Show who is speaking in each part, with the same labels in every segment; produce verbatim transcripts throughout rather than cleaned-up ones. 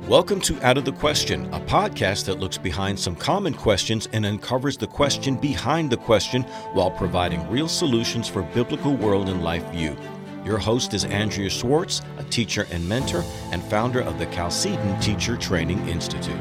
Speaker 1: Welcome to Out of the Question, a podcast that looks behind some common questions and uncovers the question behind the question while providing real solutions for biblical world and life view. Your host is Andrea Schwartz, a teacher and mentor and founder of the Chalcedon Teacher Training Institute.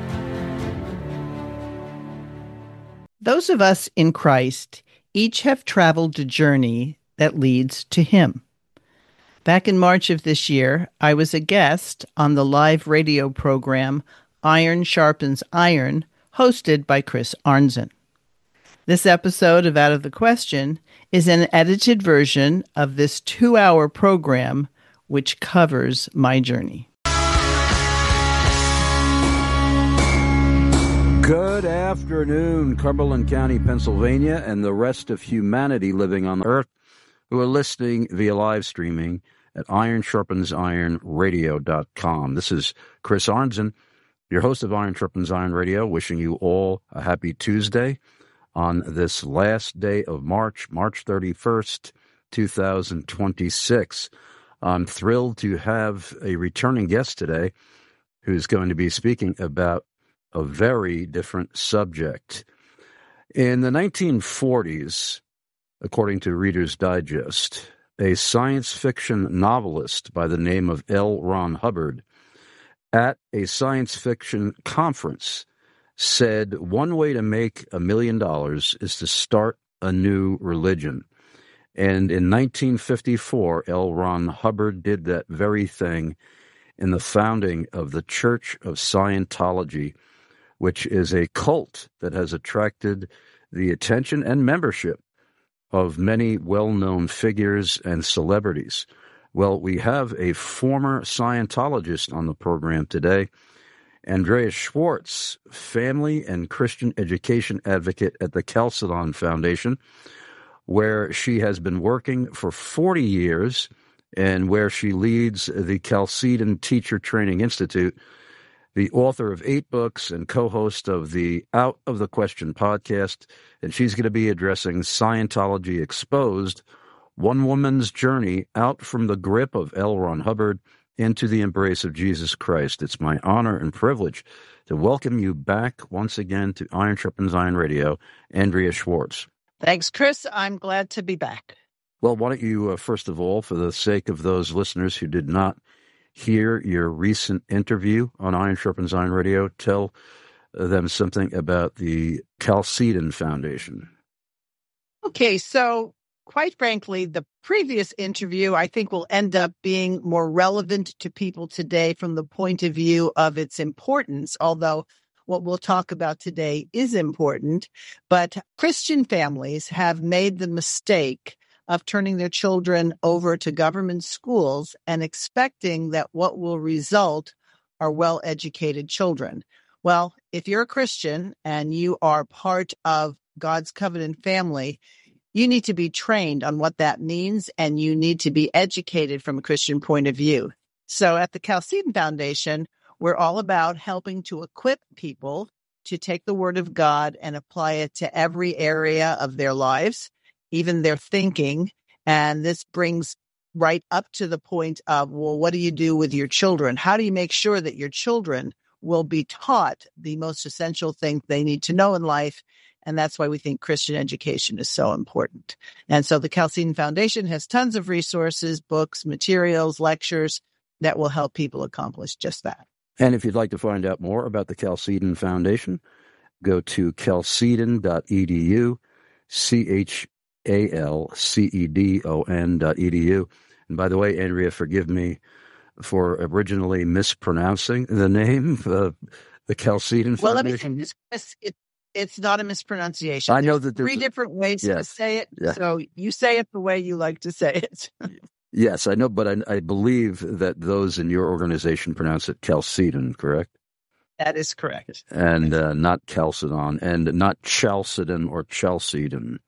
Speaker 2: Those of us in Christ each have traveled a journey that leads to Him. Back in March of this year, I was a guest on the live radio program Iron Sharpens Iron, hosted by Chris Arnzen. This episode of Out of the Question is an edited version of this two-hour program, which covers my journey.
Speaker 3: Good afternoon, Cumberland County, Pennsylvania, and the rest of humanity living on Earth who are listening via live streaming at iron sharpens iron radio dot com. This is Chris Arnzen, your host of Iron Sharpens Iron Radio, wishing you all a happy Tuesday on this last day of March, March thirty-first, twenty twenty-six. I'm thrilled to have a returning guest today who's going to be speaking about a very different subject. In the nineteen forties, according to Reader's Digest, a science fiction novelist by the name of L. Ron Hubbard, at a science fiction conference, said one way to make a million dollars is to start a new religion. And in nineteen fifty-four, L. Ron Hubbard did that very thing in the founding of the Church of Scientology, which is a cult that has attracted the attention and membership of many well-known figures and celebrities. Well, we have a former Scientologist on the program today, Andrea Schwartz, family and Christian education advocate at the Chalcedon Foundation, where she has been working for forty years and where she leads the Chalcedon Teacher Training Institute, the author of eight books and co-host of the Out of the Question podcast, and she's going to be addressing Scientology Exposed, one woman's journey out from the grip of L. Ron Hubbard into the embrace of Jesus Christ. It's my honor and privilege to welcome you back once again to Iron Sharpens Iron Radio, Andrea Schwartz.
Speaker 2: Thanks, Chris. I'm glad to be back.
Speaker 3: Well, why don't you, uh, first of all, for the sake of those listeners who did not hear your recent interview on Iron Sharpens Iron Radio, tell them something about the Chalcedon Foundation.
Speaker 2: Okay, so quite frankly, the previous interview I think will end up being more relevant to people today from the point of view of its importance, although what we'll talk about today is important. But Christian families have made the mistake of turning their children over to government schools and expecting that what will result are well-educated children. Well, if you're a Christian and you are part of God's covenant family, you need to be trained on what that means, and you need to be educated from a Christian point of view. So at the Chalcedon Foundation, we're all about helping to equip people to take the Word of God and apply it to every area of their lives, even their thinking. And this brings right up to the point of, well, what do you do with your children? How do you make sure that your children will be taught the most essential thing they need to know in life? And that's why we think Christian education is so important. And so the Chalcedon Foundation has tons of resources, books, materials, lectures that will help people accomplish just that.
Speaker 3: And if you'd like to find out more about the Chalcedon Foundation, go to chalcedon dot e d u, C H A L C E D O N dot E D U. And by the way, Andrea, forgive me for originally mispronouncing the name, uh, the Chalcedon
Speaker 2: well,
Speaker 3: Foundation.
Speaker 2: Well, let me say this. It, it's not a mispronunciation.
Speaker 3: I know
Speaker 2: there's
Speaker 3: that there's
Speaker 2: three different ways
Speaker 3: yes,
Speaker 2: to say it.
Speaker 3: yeah.
Speaker 2: So you say it the way you like to say it.
Speaker 3: Yes, I know, but I, I believe that those in your organization pronounce it Chalcedon, correct?
Speaker 2: That is correct.
Speaker 3: And uh, not Chalcedon, and not Chalcedon or Chalcedon.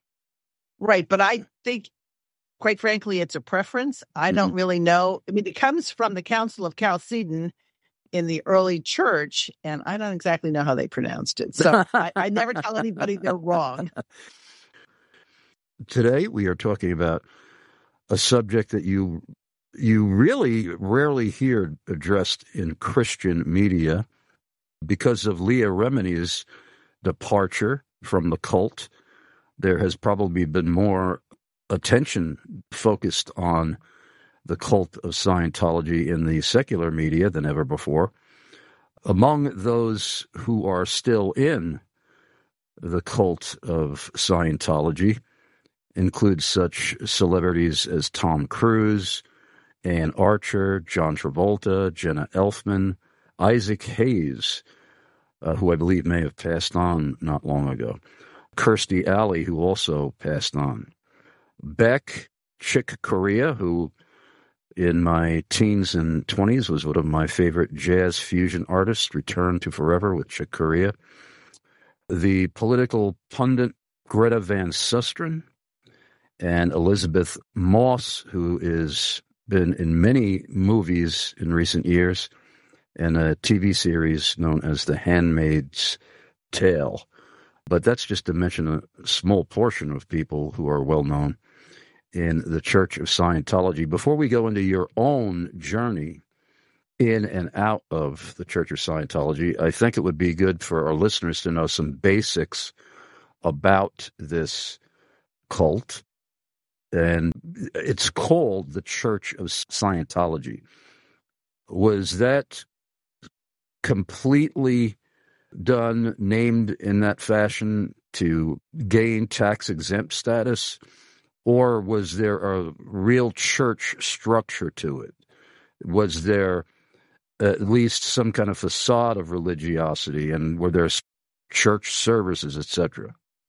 Speaker 2: Right, but I think, quite frankly, it's a preference. I mm-hmm. don't really know. I mean, it comes from the Council of Chalcedon in the early church, and I don't exactly know how they pronounced it. So I, I never tell anybody they're wrong.
Speaker 3: Today, we are talking about a subject that you you really rarely hear addressed in Christian media because of Leah Remini's departure from the cult. There has probably been more attention focused on the cult of Scientology in the secular media than ever before. Among those who are still in the cult of Scientology include such celebrities as Tom Cruise, Ann Archer, John Travolta, Jenna Elfman, Isaac Hayes, uh, who I believe may have passed on not long ago, Kirstie Alley, who also passed on, Beck, Chick Corea, who in my teens and twenties was one of my favorite jazz fusion artists, returned to forever with Chick Corea, the political pundit Greta Van Susteren, and Elizabeth Moss, who has been in many movies in recent years and a T V series known as The Handmaid's Tale. But that's just to mention a small portion of people who are well known in the Church of Scientology. Before we go into your own journey in and out of the Church of Scientology, I think it would be good for our listeners to know some basics about this cult. And it's called the Church of Scientology. Was that completely done, named in that fashion to gain tax-exempt status, or was there a real church structure to it? Was there at least some kind of facade of religiosity, and were there church services, et cetera?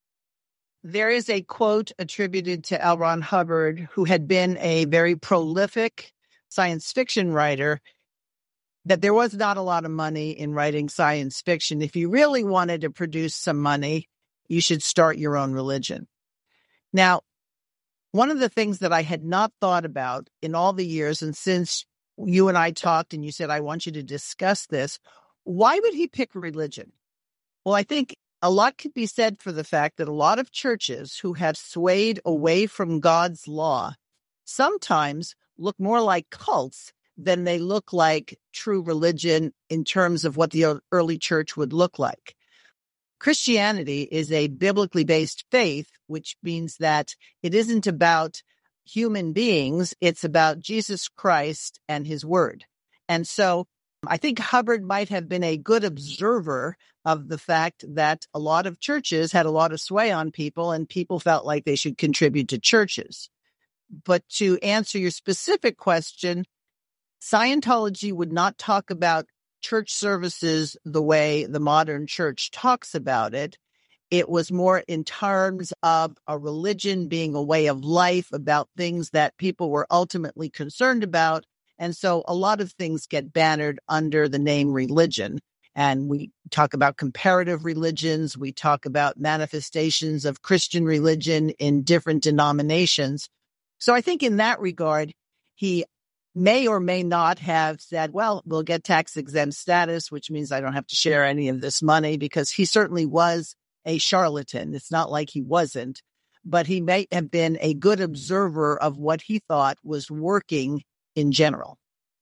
Speaker 2: There is a quote attributed to L. Ron Hubbard, who had been a very prolific science fiction writer, that there was not a lot of money in writing science fiction. If you really wanted to produce some money, you should start your own religion. Now, one of the things that I had not thought about in all the years, and since you and I talked and you said, I want you to discuss this, why would he pick religion? Well, I think a lot could be said for the fact that a lot of churches who have swayed away from God's law sometimes look more like cults than they look like true religion in terms of what the early church would look like. Christianity is a biblically based faith, which means that it isn't about human beings, it's about Jesus Christ and his word. And so I think Hubbard might have been a good observer of the fact that a lot of churches had a lot of sway on people and people felt like they should contribute to churches. But to answer your specific question, Scientology would not talk about church services the way the modern church talks about it. It was more in terms of a religion being a way of life, about things that people were ultimately concerned about. And so a lot of things get bannered under the name religion. And we talk about comparative religions. We talk about manifestations of Christian religion in different denominations. So I think in that regard, he may or may not have said, well, we'll get tax exempt status, which means I don't have to share any of this money, because he certainly was a charlatan. It's not like he wasn't, but he may have been a good observer of what he thought was working in general.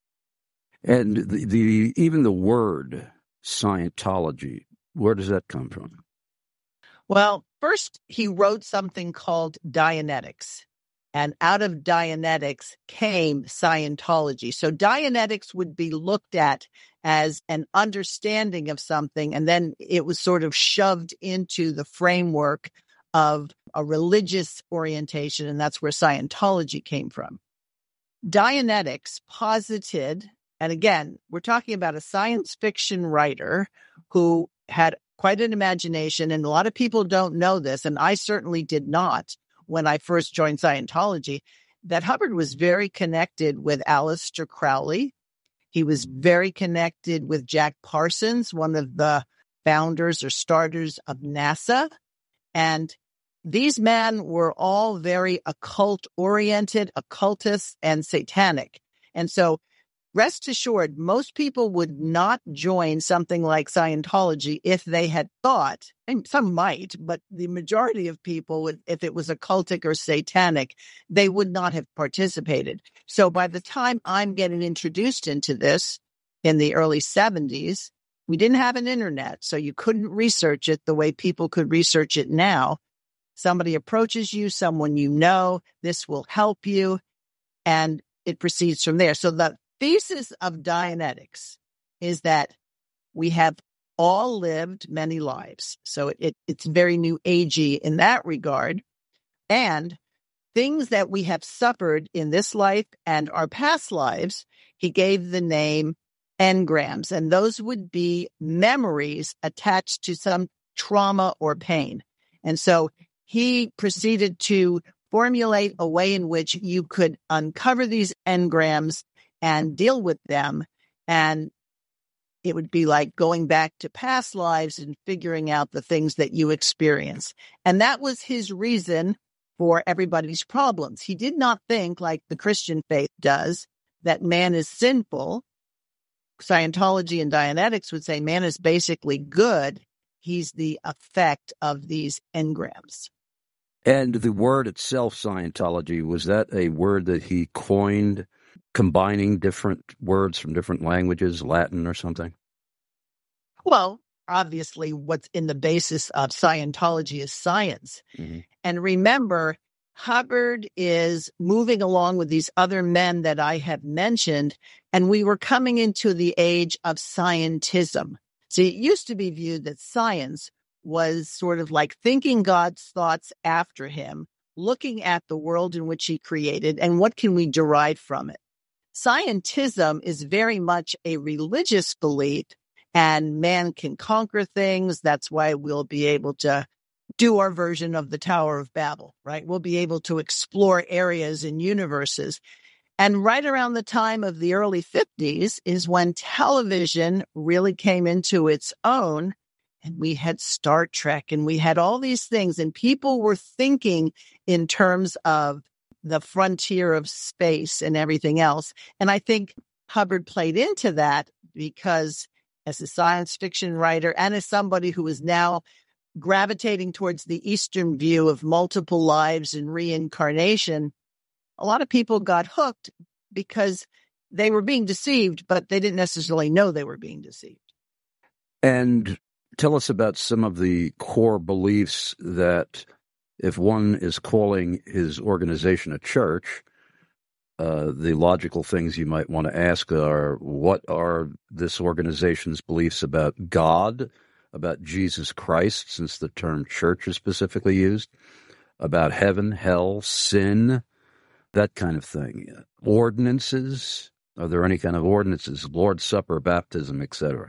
Speaker 3: And the, the even the word Scientology, where does that come from?
Speaker 2: Well, first he wrote something called Dianetics. And out of Dianetics came Scientology. So Dianetics would be looked at as an understanding of something, and then it was sort of shoved into the framework of a religious orientation, and that's where Scientology came from. Dianetics posited, and again, we're talking about a science fiction writer who had quite an imagination, and a lot of people don't know this, and I certainly did not when I first joined Scientology, that Hubbard was very connected with Aleister Crowley. He was very connected with Jack Parsons, one of the founders or starters of NASA. And these men were all very occult-oriented, occultists, and satanic. And so rest assured, most people would not join something like Scientology if they had thought, and some might, but the majority of people would, if it was occultic or satanic, they would not have participated. So by the time I'm getting introduced into this in the early seventies, we didn't have an internet, so you couldn't research it the way people could research it now. Somebody approaches you, someone you know, this will help you, and it proceeds from there. So the thesis of Dianetics is that we have all lived many lives. So it, it, it's very new agey in that regard. And things that we have suffered in this life and our past lives, he gave the name engrams. And those would be memories attached to some trauma or pain. And so he proceeded to formulate a way in which you could uncover these engrams and deal with them. And it would be like going back to past lives and figuring out the things that you experience. And that was his reason for everybody's problems. He did not think, like the Christian faith does, that man is sinful. Scientology and Dianetics would say man is basically good. He's the effect of these engrams.
Speaker 3: And the word itself, Scientology, was that a word that he coined, combining different words from different languages, Latin or something?
Speaker 2: Well, obviously, what's in the basis of Scientology is science. Mm-hmm. And remember, Hubbard is moving along with these other men that I have mentioned, and we were coming into the age of scientism. See, it used to be viewed that science was sort of like thinking God's thoughts after him, looking at the world in which he created, and what can we derive from it. Scientism is very much a religious belief, and man can conquer things. That's why we'll be able to do our version of the Tower of Babel, right? We'll be able to explore areas and universes. And right around the time of the early fifties is when television really came into its own. And we had Star Trek and we had all these things, and people were thinking in terms of the frontier of space and everything else. And I think Hubbard played into that because as a science fiction writer and as somebody who is now gravitating towards the Eastern view of multiple lives and reincarnation, a lot of people got hooked because they were being deceived, but they didn't necessarily know they were being deceived.
Speaker 3: And tell us about some of the core beliefs that if one is calling his organization a church, uh, the logical things you might want to ask are, what are this organization's beliefs about God, about Jesus Christ, since the term church is specifically used, about heaven, hell, sin, that kind of thing. Ordinances, are there any kind of ordinances, Lord's Supper, baptism, et cetera?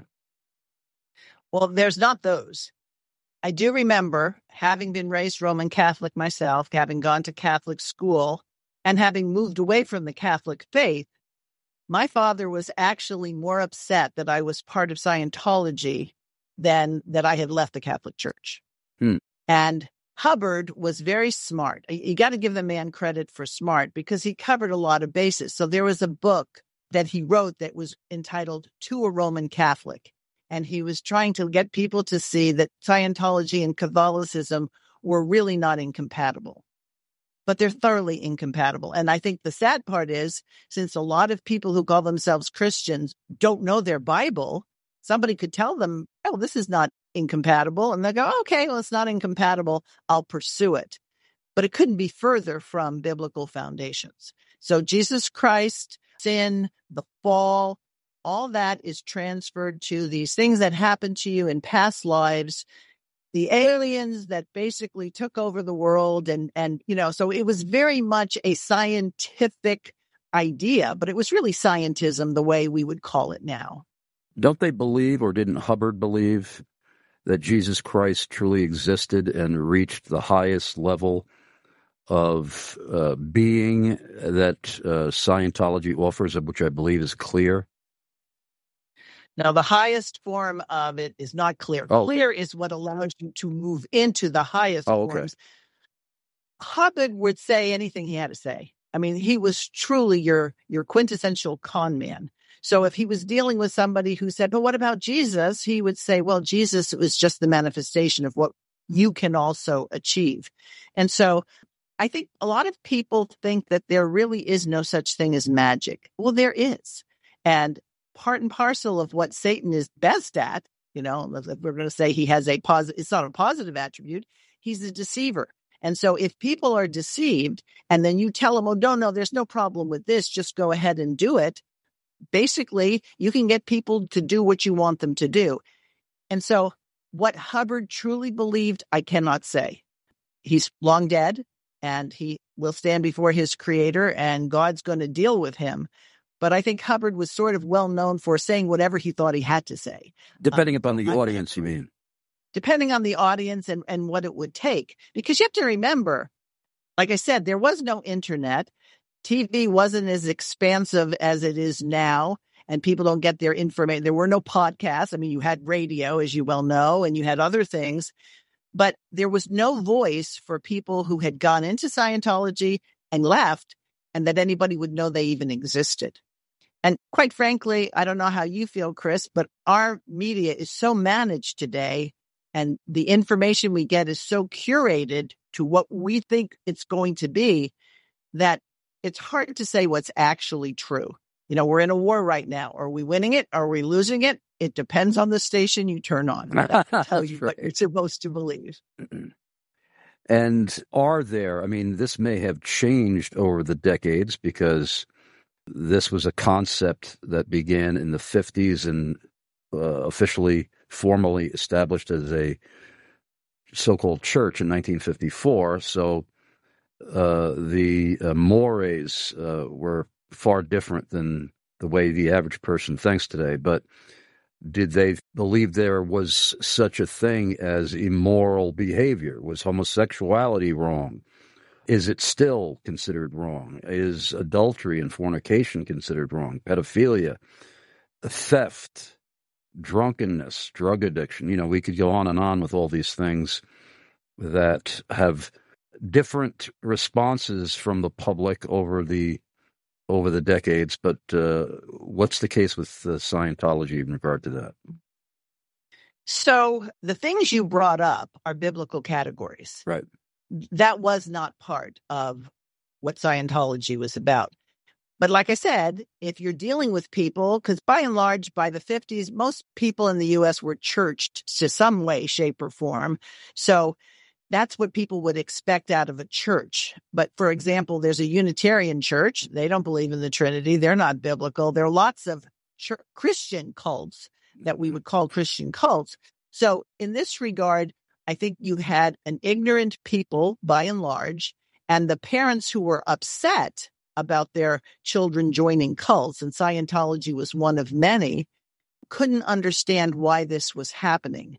Speaker 2: Well, there's not those. I do remember having been raised Roman Catholic myself, having gone to Catholic school, and having moved away from the Catholic faith. My father was actually more upset that I was part of Scientology than that I had left the Catholic Church. Hmm. And Hubbard was very smart. You got to give the man credit for smart because he covered a lot of bases. So there was a book that he wrote that was entitled To a Roman Catholic. And he was trying to get people to see that Scientology and Catholicism were really not incompatible, but they're thoroughly incompatible. And I think the sad part is, since a lot of people who call themselves Christians don't know their Bible, somebody could tell them, oh, this is not incompatible. And they go, okay, well, it's not incompatible. I'll pursue it. But it couldn't be further from biblical foundations. So Jesus Christ, sin, the fall, all that is transferred to these things that happened to you in past lives, the aliens that basically took over the world. And, and, you know, so it was very much a scientific idea, but it was really scientism the way we would call it now.
Speaker 3: Don't they believe, or didn't Hubbard believe, that Jesus Christ truly existed and reached the highest level of uh, being that uh, Scientology offers, which I believe is clear?
Speaker 2: Now, the highest form of it is not clear.
Speaker 3: Oh.
Speaker 2: Clear is what allows you to move into the highest
Speaker 3: oh, okay.
Speaker 2: forms. Hubbard would say anything he had to say. I mean, he was truly your, your quintessential con man. So if he was dealing with somebody who said, but what about Jesus? He would say, well, Jesus was just the manifestation of what you can also achieve. And so I think a lot of people think that there really is no such thing as magic. Well, there is. And part and parcel of what Satan is best at, you know, if we're going to say he has a positive, it's not a positive attribute, he's a deceiver. And so if people are deceived and then you tell them, oh, no, no, there's no problem with this, just go ahead and do it. Basically, you can get people to do what you want them to do. And so what Hubbard truly believed, I cannot say. He's long dead and he will stand before his creator and God's going to deal with him. But I think Hubbard was sort of well known for saying whatever he thought he had to say.
Speaker 3: Depending
Speaker 2: um,
Speaker 3: upon the
Speaker 2: I,
Speaker 3: audience, you mean?
Speaker 2: Depending on the audience and, and what it would take. Because you have to remember, like I said, there was no internet. T V wasn't as expansive as it is now, and people don't get their information. There were no podcasts. I mean, you had radio, as you well know, and you had other things, but there was no voice for people who had gone into Scientology and left, and that anybody would know they even existed. And quite frankly, I don't know how you feel, Chris, but our media is so managed today, and the information we get is so curated to what we think it's going to be, that it's hard to say what's actually true. You know, we're in a war right now. Are we winning it? Are we losing it? It depends on the station you turn on. That will tell you right. What you're supposed to believe.
Speaker 3: And are there, I mean, this may have changed over the decades because this was a concept that began in the fifties and uh, officially, formally established as a so-called church in nineteen fifty-four. So uh, the uh, mores uh, were far different than the way the average person thinks today. But did they believe there was such a thing as immoral behavior? Was homosexuality wrong? Is it still considered wrong? Is adultery and fornication considered wrong? Pedophilia, theft, drunkenness, drug addiction. You know, we could go on and on with all these things that have different responses from the public over the over the decades. But uh, what's the case with uh, Scientology in regard to that?
Speaker 2: So the things you brought up are biblical categories.
Speaker 3: Right.
Speaker 2: That was not part of what Scientology was about. But like I said, if you're dealing with people, because by and large, by the fifties, most people in the U S were churched to some way, shape, or form. So that's what people would expect out of a church. But for example, there's a Unitarian church. They don't believe in the Trinity. They're not biblical. There are lots of ch- Christian cults that we would call Christian cults. So in this regard, I think you had an ignorant people by and large, and the parents who were upset about their children joining cults, and Scientology was one of many, couldn't understand why this was happening.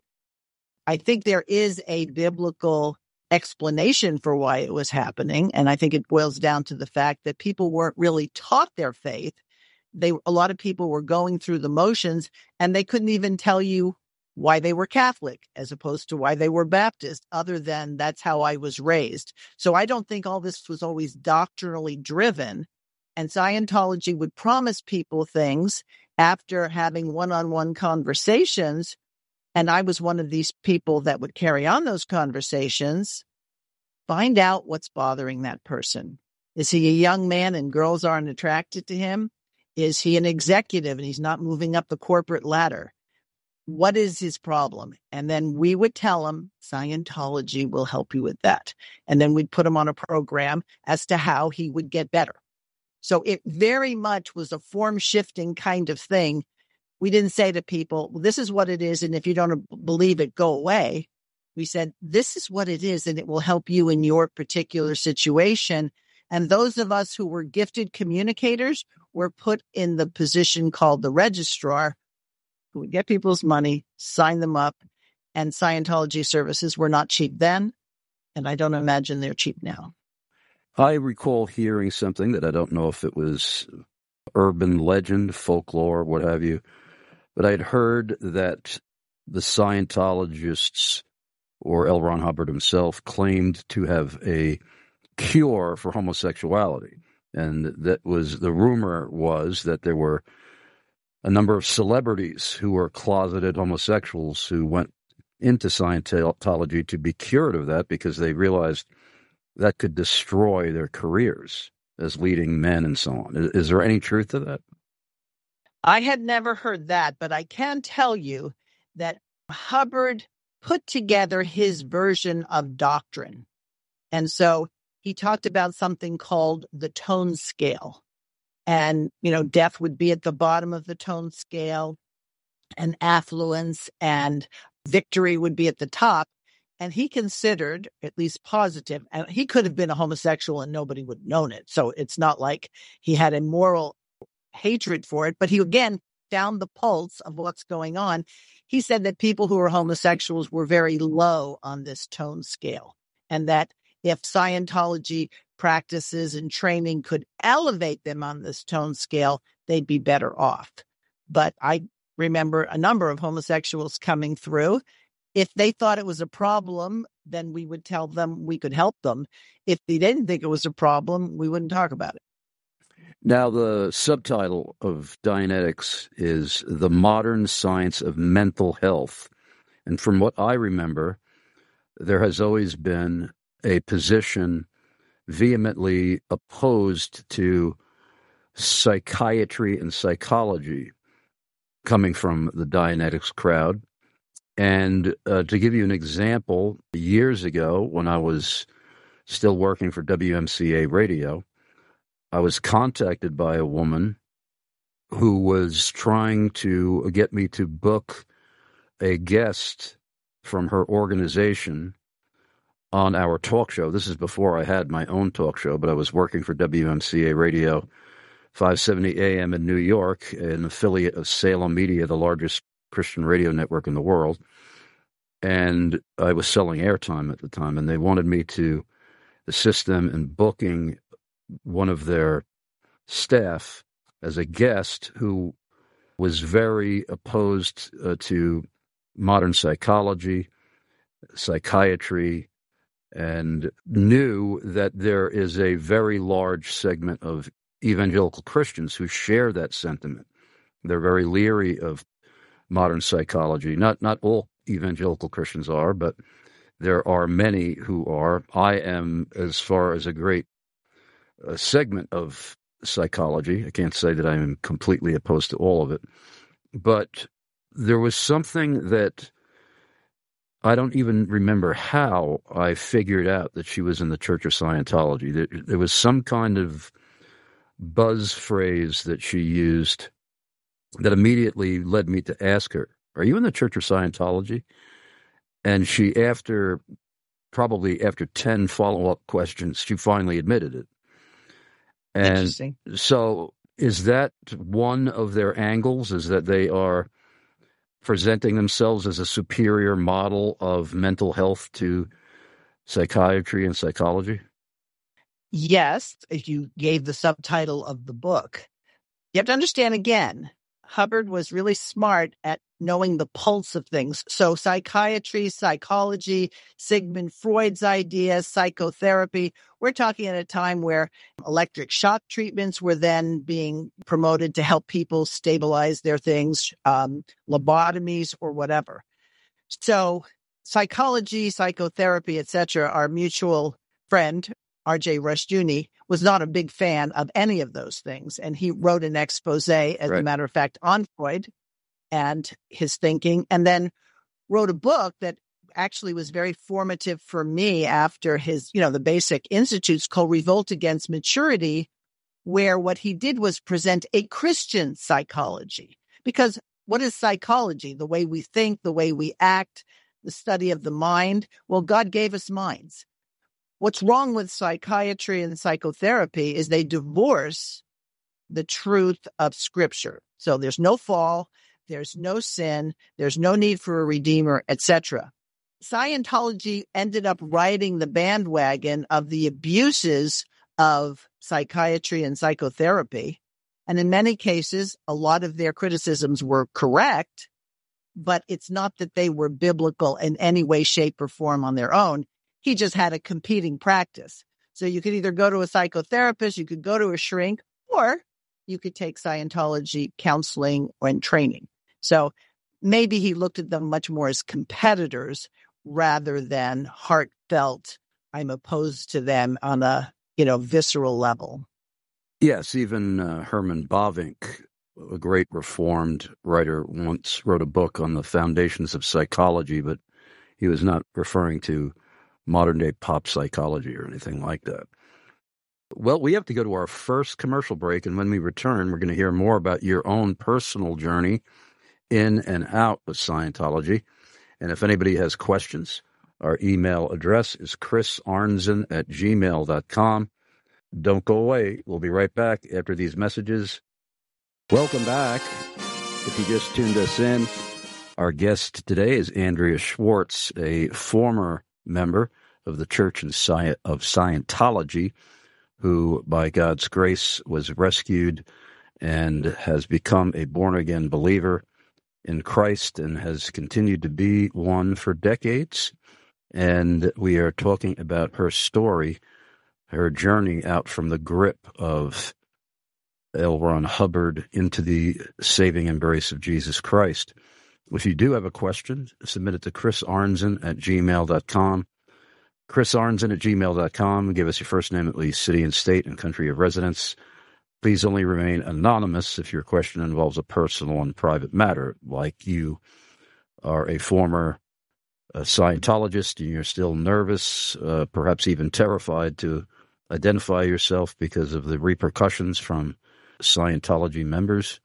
Speaker 2: I think there is a biblical explanation for why it was happening, and I think it boils down to the fact that people weren't really taught their faith. They, a lot of people were going through the motions, and they couldn't even tell you why they were Catholic as opposed to why they were Baptist, other than that's how I was raised. So I don't think all this was always doctrinally driven. And Scientology would promise people things after having one-on-one conversations. And I was one of these people that would carry on those conversations, find out what's bothering that person. Is he a young man and girls aren't attracted to him? Is he an executive and he's not moving up the corporate ladder? What is his problem? And then we would tell him, Scientology will help you with that. And then we'd put him on a program as to how he would get better. So it very much was a form-shifting kind of thing. We didn't say to people, well, this is what it is, and if you don't believe it, go away. We said, this is what it is, and it will help you in your particular situation. And those of us who were gifted communicators were put in the position called the registrar, who would get people's money, sign them up, and Scientology services were not cheap then, and I don't imagine they're cheap now.
Speaker 3: I recall hearing something that I don't know if it was urban legend, folklore, what have you, but I'd heard that the Scientologists, or L. Ron Hubbard himself, claimed to have a cure for homosexuality. And that was the rumor was that there were a number of celebrities who were closeted homosexuals who went into Scientology to be cured of that because they realized that could destroy their careers as leading men and so on. Is, is there any truth to that?
Speaker 2: I had never heard that, but I can tell you that Hubbard put together his version of doctrine. And so he talked about something called the tone scale. And, you know, death would be at the bottom of the tone scale, and affluence and victory would be at the top. And he considered, at least positive, and he could have been a homosexual and nobody would have known it. So it's not like he had a moral hatred for it, but he again found the pulse of what's going on. He said that people who are homosexuals were very low on this tone scale, and that if Scientology practices and training could elevate them on this tone scale, they'd be better off. But I remember a number of homosexuals coming through. If they thought it was a problem, then we would tell them we could help them. If they didn't think it was a problem, we wouldn't talk about it.
Speaker 3: Now, the subtitle of Dianetics is The Modern Science of Mental Health. And from what I remember, there has always been a position vehemently opposed to psychiatry and psychology coming from the Dianetics crowd. And uh, to give you an example, years ago when I was still working for W M C A Radio, I was contacted by a woman who was trying to get me to book a guest from her organization on our talk show. This is before I had my own talk show, but I was working for W M C A Radio, five seventy A M in New York, an affiliate of Salem Media, the largest Christian radio network in the world. And I was selling airtime at the time, and they wanted me to assist them in booking one of their staff as a guest who was very opposed uh, to modern psychology, psychiatry, and knew that there is a very large segment of evangelical Christians who share that sentiment. They're very leery of modern psychology. Not not all evangelical Christians are, but there are many who are. I am, as far as a great uh, segment of psychology. I can't say that I am completely opposed to all of it, but there was something that I don't even remember how I figured out that she was in the Church of Scientology. There, there was some kind of buzz phrase that she used that immediately led me to ask her, "Are you in the Church of Scientology?" And she, after probably after ten follow-up questions, she finally admitted it. And so is that one of their angles, is that they are presenting themselves as a superior model of mental health to psychiatry and psychology?
Speaker 2: Yes, if you gave the subtitle of the book. You have to understand, again, Hubbard was really smart at knowing the pulse of things. So psychiatry, psychology, Sigmund Freud's ideas, psychotherapy. We're talking at a time where electric shock treatments were then being promoted to help people stabilize their things, um, lobotomies or whatever. So psychology, psychotherapy, et cetera, our mutual friend, R J Rushdoony, was not a big fan of any of those things. And he wrote an expose, as right. a matter of fact, on Freud and his thinking, and then wrote a book that actually was very formative for me after his, you know, the basic institutes, called Revolt Against Maturity, where what he did was present a Christian psychology. Because what is psychology? The way we think, the way we act, the study of the mind. Well, God gave us minds. What's wrong with psychiatry and psychotherapy is they divorce the truth of Scripture. So there's no fall, there's no sin, there's no need for a redeemer, et cetera. Scientology ended up riding the bandwagon of the abuses of psychiatry and psychotherapy. And in many cases, a lot of their criticisms were correct, but it's not that they were biblical in any way, shape, or form on their own. He just had a competing practice. So you could either go to a psychotherapist, you could go to a shrink, or you could take Scientology counseling and training. So maybe he looked at them much more as competitors rather than heartfelt, I'm opposed to them on a, you know, visceral level.
Speaker 3: Yes, even uh, Herman Bavinck, a great Reformed writer, once wrote a book on the foundations of psychology, but he was not referring to modern-day pop psychology or anything like that. Well, we have to go to our first commercial break, and when we return, we're going to hear more about your own personal journey in and out of Scientology. And if anybody has questions, our email address is chris arnzen at gmail dot com. Don't go away. We'll be right back after these messages. Welcome back. If you just tuned us in, our guest today is Andrea Schwartz, a former member of the Church of Scientology, who, by God's grace, was rescued and has become a born-again believer in Christ and has continued to be one for decades. And we are talking about her story, her journey out from the grip of L. Ron Hubbard into the saving embrace of Jesus Christ. If you do have a question, submit it to chris arnzen at gmail dot com. chris arnzen at gmail dot com. Give us your first name, at least city and state and country of residence. Please only remain anonymous if your question involves a personal and private matter, like you are a former uh, Scientologist and you're still nervous, uh, perhaps even terrified to identify yourself because of the repercussions from Scientology members,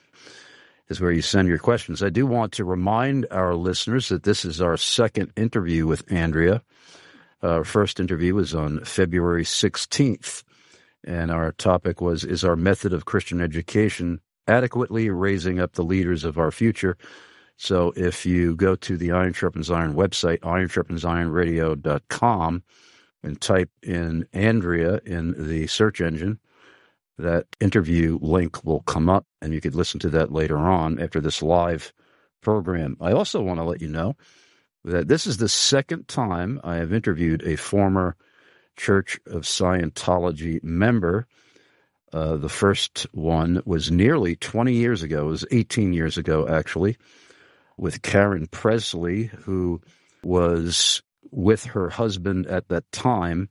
Speaker 3: is where you send your questions. I do want to remind our listeners that this is our second interview with Andrea. Our first interview was on February sixteenth, and our topic was, is our method of Christian education adequately raising up the leaders of our future? So if you go to the Iron Sharpens Iron website, iron sharpens iron radio dot com, and type in Andrea in the search engine, that interview link will come up, and you could listen to that later on after this live program. I also want to let you know that this is the second time I have interviewed a former Church of Scientology member. Uh, the first one was nearly twenty years ago. It was eighteen years ago, actually, with Karen Presley, who was with her husband at that time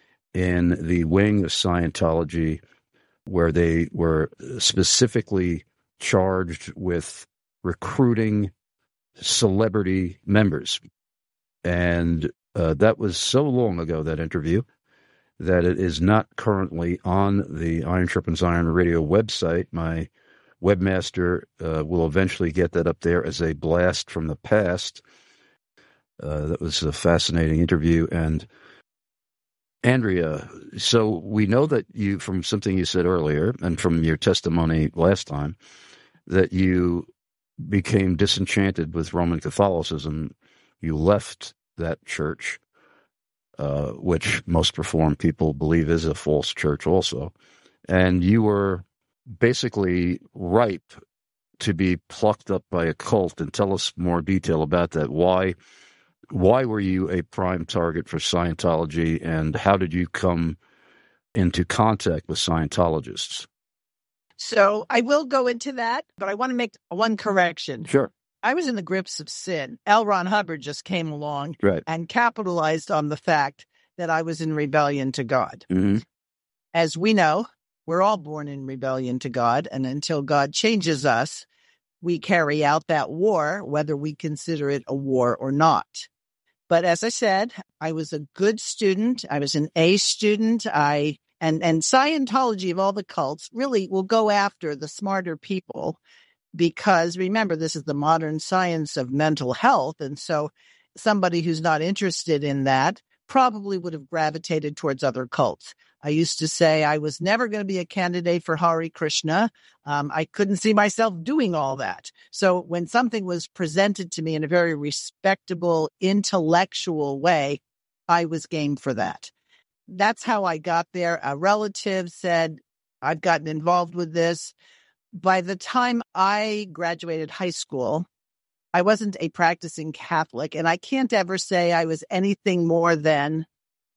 Speaker 3: in the wing of Scientology, where they were specifically charged with recruiting celebrity members. And uh, that was so long ago, that interview, that it is not currently on the Iron Sharpens Iron Radio website. My webmaster uh, will eventually get that up there as a blast from the past. Uh, that was a fascinating interview. And Andrea, so we know that you, from something you said earlier and from your testimony last time, that you became disenchanted with Roman Catholicism. You left that church, uh, which most Reformed people believe is a false church also. And you were basically ripe to be plucked up by a cult. And tell us more detail about that. Why? Why were you a prime target for Scientology, and how did you come into contact with Scientologists?
Speaker 2: So I will go into that, but I want to make one correction.
Speaker 3: Sure.
Speaker 2: I was in the grips of sin. L. Ron Hubbard just came along
Speaker 3: right.
Speaker 2: and capitalized on the fact that I was in rebellion to God.
Speaker 3: Mm-hmm.
Speaker 2: As we know, we're all born in rebellion to God, and until God changes us, we carry out that war, whether we consider it a war or not. But as I said, I was a good student. I was an A student. I and and Scientology, of all the cults, really will go after the smarter people because, remember, this is the modern science of mental health. And so somebody who's not interested in that probably would have gravitated towards other cults. I used to say I was never going to be a candidate for Hare Krishna. Um, I couldn't see myself doing all that. So when something was presented to me in a very respectable, intellectual way, I was game for that. That's how I got there. A relative said, I've gotten involved with this. By the time I graduated high school, I wasn't a practicing Catholic, and I can't ever say I was anything more than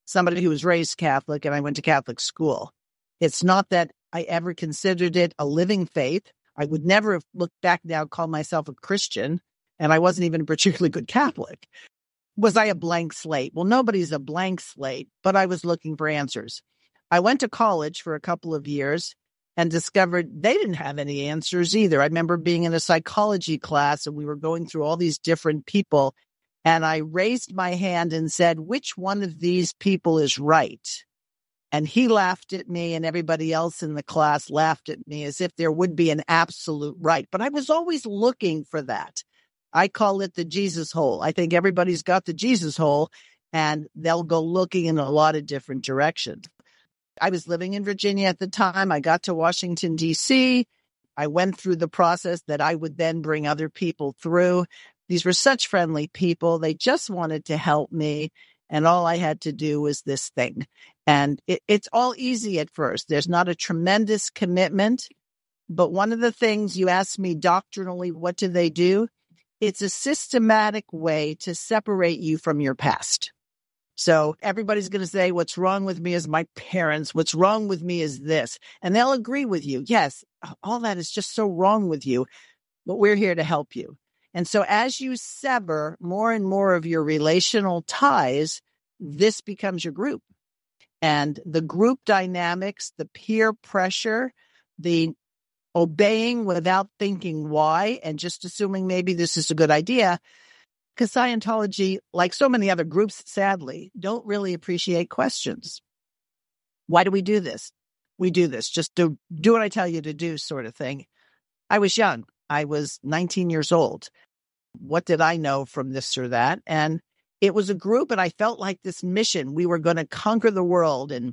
Speaker 2: somebody who was raised Catholic, and I went to Catholic school. It's not that I ever considered it a living faith. I would never have looked back now, called myself a Christian, and I wasn't even a particularly good Catholic. Was I a blank slate? Well, nobody's a blank slate, but I was looking for answers. I went to college for a couple of years and discovered they didn't have any answers either. I remember being in a psychology class and we were going through all these different people, and I raised my hand and said, which one of these people is right? And he laughed at me, and everybody else in the class laughed at me as if there would be an absolute right. But I was always looking for that. I call it the Jesus hole. I think everybody's got the Jesus hole, and they'll go looking in a lot of different directions. I was living in Virginia at the time. I got to Washington, D C. I went through the process that I would then bring other people through. These were such friendly people. They just wanted to help me. And all I had to do was this thing. And it, it's all easy at first. There's not a tremendous commitment. But one of the things you asked me doctrinally, what do they do? It's a systematic way to separate you from your past. So everybody's going to say, what's wrong with me is my parents. What's wrong with me is this. And they'll agree with you. Yes, all that is just so wrong with you, but we're here to help you. And so as you sever more and more of your relational ties, this becomes your group. And the group dynamics, the peer pressure, the obeying without thinking why, and just assuming maybe this is a good idea. Because Scientology, like so many other groups, sadly, don't really appreciate questions. Why do we do this? We do this just to do what I tell you to do, sort of thing. I was young. I was nineteen years old. What did I know from this or that? And it was a group, and I felt like this mission. We were going to conquer the world and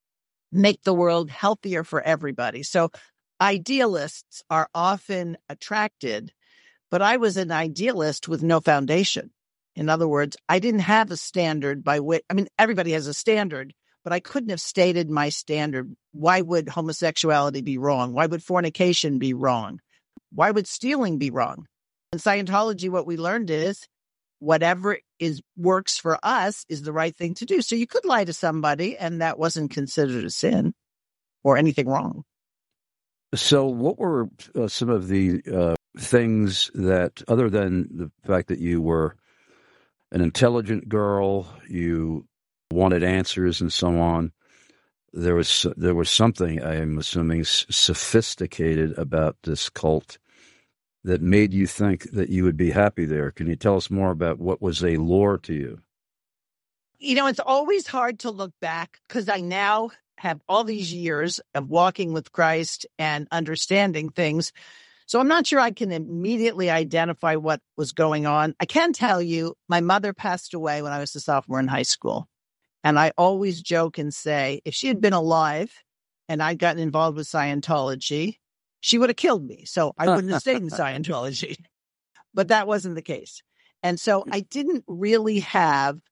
Speaker 2: make the world healthier for everybody. So idealists are often attracted, but I was an idealist with no foundation. In other words, I didn't have a standard by which, I mean, everybody has a standard, but I couldn't have stated my standard. Why would homosexuality be wrong? Why would fornication be wrong? Why would stealing be wrong? In Scientology, what we learned is whatever is works for us is the right thing to do. So you could lie to somebody, and that wasn't considered a sin or anything wrong.
Speaker 3: So what were uh, some of the uh, things that, other than the fact that you were an intelligent girl, you wanted answers and so on, there was there was something, I am assuming, sophisticated about this cult that made you think that you would be happy there. Can you tell us more about what was a lure to you?
Speaker 2: You know, it's always hard to look back because I now have all these years of walking with Christ and understanding things. So I'm not sure I can immediately identify what was going on. I can tell you my mother passed away when I was a sophomore in high school. And I always joke and say, if she had been alive and I'd gotten involved with Scientology, she would have killed me. So I wouldn't have stayed in Scientology. But that wasn't the case. And so I didn't really have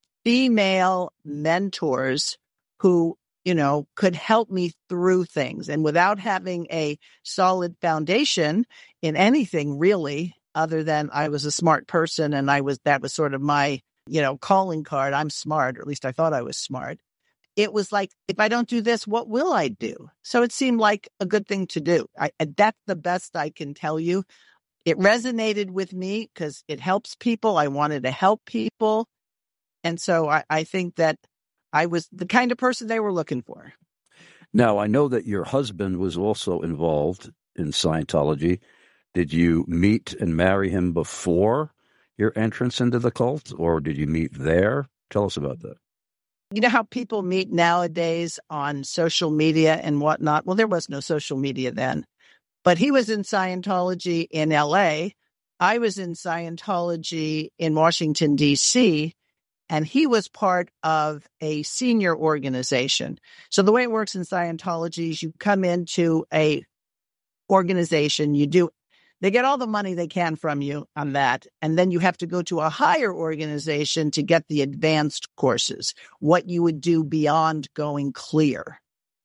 Speaker 2: female mentors who, you know, could help me through things. And without having a solid foundation in anything really, other than I was a smart person and I was, that was sort of my, you know, calling card. I'm smart, or at least I thought I was smart. It was like, if I don't do this, what will I do? So it seemed like a good thing to do. I, that's the best I can tell you. It resonated with me because it helps people. I wanted to help people. And so I, I think that I was the kind of person they were looking for.
Speaker 3: Now, I know that your husband was also involved in Scientology. Did you meet and marry him before your entrance into the cult, or did you meet there? Tell us about that.
Speaker 2: You know how people meet nowadays on social media and whatnot? Well, there was no social media then. But he was in Scientology in L A. I was in Scientology in Washington, D C, and he was part of a senior organization. So the way it works in Scientology is you come into a organization, you do, they get all the money they can from you on that. And then you have to go to a higher organization to get the advanced courses, what you would do beyond going clear.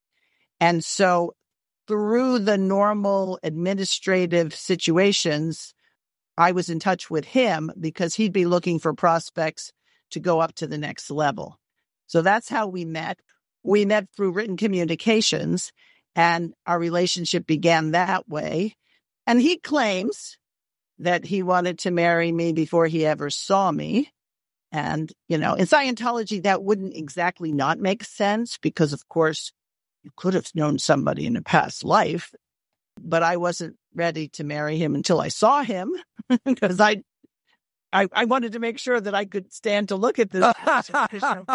Speaker 2: And so through the normal administrative situations, I was in touch with him because he'd be looking for prospects to go up to the next level. So that's how we met. We met through written communications, and our relationship began that way. And he claims that he wanted to marry me before he ever saw me. And, you know, in Scientology, that wouldn't exactly not make sense because, of course, you could have known somebody in a past life. But I wasn't ready to marry him until I saw him because I, I I wanted to make sure that I could stand to look at this. I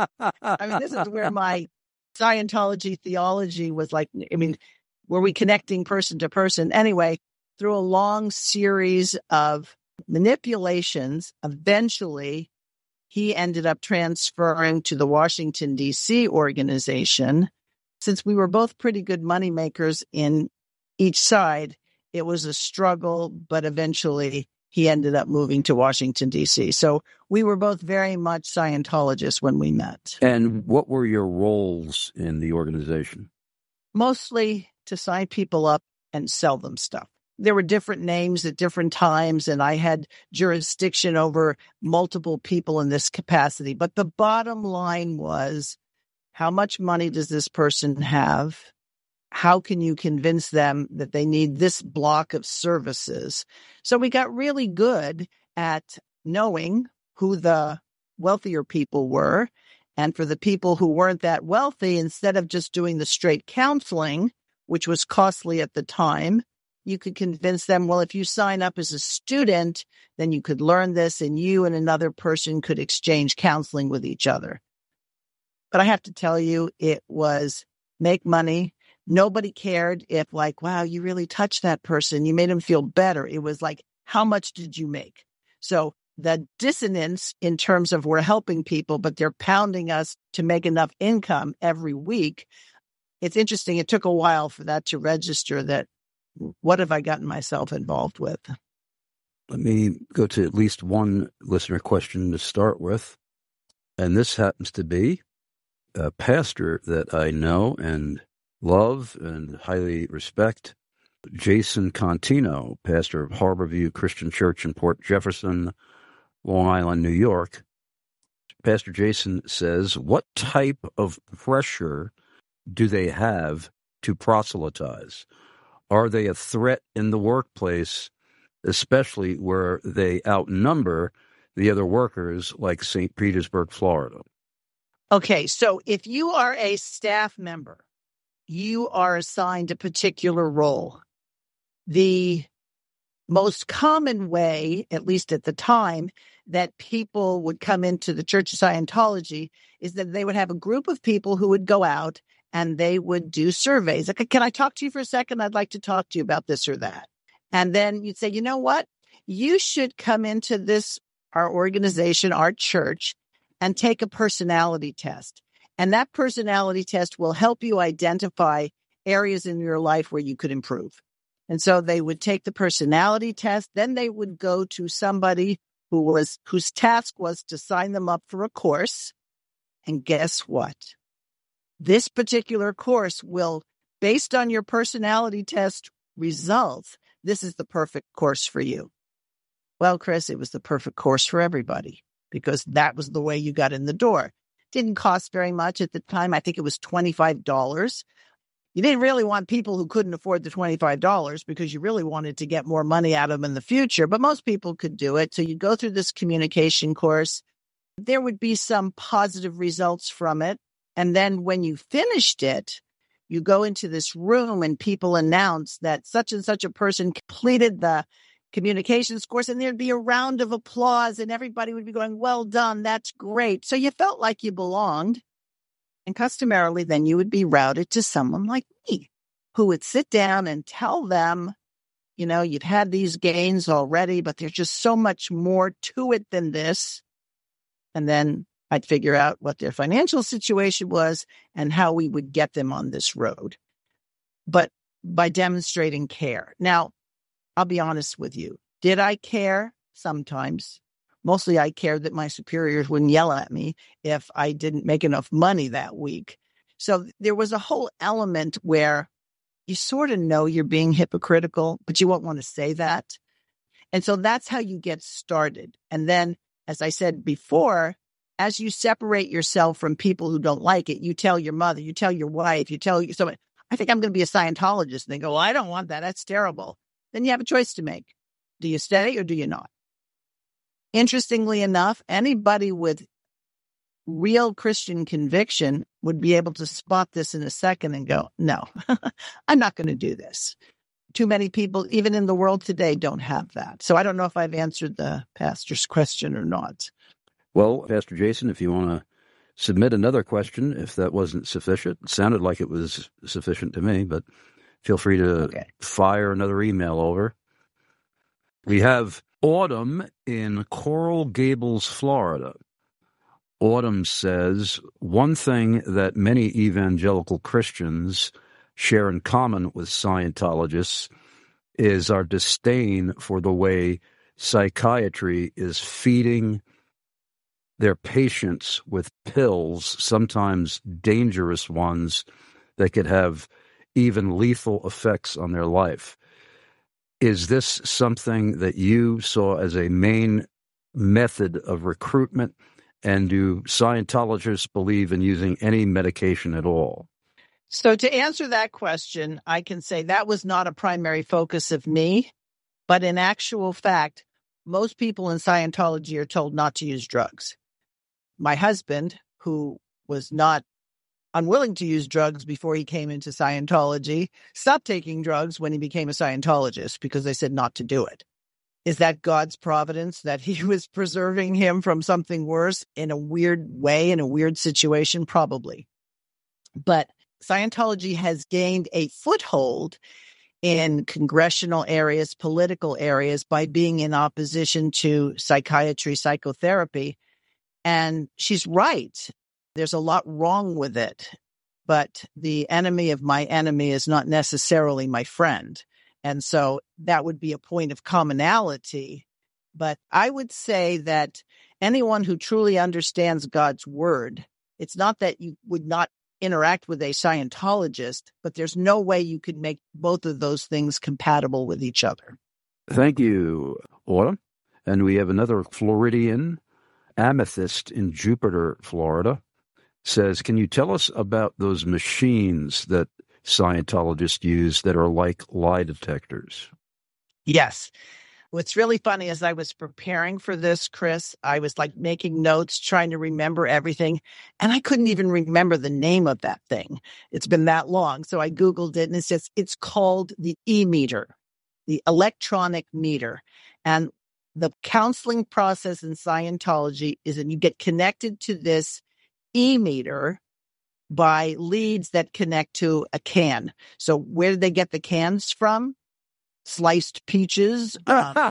Speaker 2: mean, this is where my Scientology theology was like, I mean, were we connecting person to person? Anyway, through a long series of manipulations, eventually he ended up transferring to the Washington, D C organization. Since we were both pretty good moneymakers in each side, it was a struggle, but eventually he ended up moving to Washington, D C. So we were both very much Scientologists when we met.
Speaker 3: And what were your roles in the organization?
Speaker 2: Mostly to sign people up and sell them stuff. There were different names at different times, and I had jurisdiction over multiple people in this capacity. But the bottom line was, how much money does this person have? How can you convince them that they need this block of services? So we got really good at knowing who the wealthier people were. And for the people who weren't that wealthy, instead of just doing the straight counseling, which was costly at the time, you could convince them, well, if you sign up as a student, then you could learn this and you and another person could exchange counseling with each other. But I have to tell you, it was make money. Nobody cared if like, wow, you really touched that person. You made them feel better. It was like, how much did you make? So the dissonance in terms of we're helping people, but they're pounding us to make enough income every week. It's interesting. It took a while for that to register that what have I gotten myself involved with?
Speaker 3: Let me go to at least one listener question to start with. And this happens to be a pastor that I know and love and highly respect, Jason Contino, pastor of Harborview Christian Church in Port Jefferson, Long Island, New York. Pastor Jason says, what type of pressure do they have to proselytize? Are they a threat in the workplace, especially where they outnumber the other workers like Saint Petersburg, Florida?
Speaker 2: Okay, so if you are a staff member, you are assigned a particular role. The most common way, at least at the time, that people would come into the Church of Scientology is that they would have a group of people who would go out and they would do surveys. Like, can I talk to you for a second? I'd like to talk to you about this or that. And then you'd say, you know what? You should come into this, our organization, our church, and take a personality test. And that personality test will help you identify areas in your life where you could improve. And so they would take the personality test. Then they would go to somebody who was, whose task was to sign them up for a course. And guess what? This particular course will, based on your personality test results, this is the perfect course for you. Well, Chris, it was the perfect course for everybody because that was the way you got in the door. Didn't cost very much at the time. I think it was twenty-five dollars. You didn't really want people who couldn't afford the twenty-five dollars because you really wanted to get more money out of them in the future, but most people could do it. So you go through this communication course. There would be some positive results from it. And then when you finished it, you go into this room and people announce that such and such a person completed the communications course, and there'd be a round of applause and everybody would be going, well done, that's great. So you felt like you belonged. And customarily, then you would be routed to someone like me who would sit down and tell them, you know, you'd had these gains already, but there's just so much more to it than this. And then I'd figure out what their financial situation was and how we would get them on this road. But by demonstrating care. Now, I'll be honest with you. Did I care? Sometimes. Mostly I cared that my superiors wouldn't yell at me if I didn't make enough money that week. So there was a whole element where you sort of know you're being hypocritical, but you won't want to say that. And so that's how you get started. And then, as I said before, as you separate yourself from people who don't like it, you tell your mother, you tell your wife, you tell someone, I think I'm going to be a Scientologist. And they go, well, I don't want that. That's terrible. Then you have a choice to make. Do you stay or do you not? Interestingly enough, anybody with real Christian conviction would be able to spot this in a second and go, no, I'm not going to do this. Too many people, even in the world today, don't have that. So I don't know if I've answered the pastor's question or not.
Speaker 3: Well, Pastor Jason, if you want to submit another question, if that wasn't sufficient, it sounded like it was sufficient to me, but feel free to okay. fire another email over. We have Autumn in Coral Gables, Florida. Autumn says, one thing that many evangelical Christians share in common with Scientologists is our disdain for the way psychiatry is feeding their patients with pills, sometimes dangerous ones, that could have even lethal effects on their life. Is this something that you saw as a main method of recruitment? And do Scientologists believe in using any medication at all?
Speaker 2: So to answer that question, I can say that was not a primary focus of me, but in actual fact, most people in Scientology are told not to use drugs. My husband, who was not unwilling to use drugs before he came into Scientology, stopped taking drugs when he became a Scientologist because they said not to do it. Is that God's providence that he was preserving him from something worse in a weird way, in a weird situation? Probably. But Scientology has gained a foothold in congressional areas, political areas, by being in opposition to psychiatry, psychotherapy. And she's right. There's a lot wrong with it. But the enemy of my enemy is not necessarily my friend. And so that would be a point of commonality. But I would say that anyone who truly understands God's word, it's not that you would not interact with a Scientologist, but there's no way you could make both of those things compatible with each other.
Speaker 3: Thank you, Autumn. And we have another Floridian, Amethyst in Jupiter, Florida, says, can you tell us about those machines that Scientologists use that are like lie detectors?
Speaker 2: Yes. What's really funny is I was preparing for this, Chris, I was like making notes, trying to remember everything, and I couldn't even remember the name of that thing. It's been that long. So I Googled it, and it says it's called the e-meter, the electronic meter. And the counseling process in Scientology is that you get connected to this e-meter by leads that connect to a can. So where did they get the cans from? Sliced peaches, um,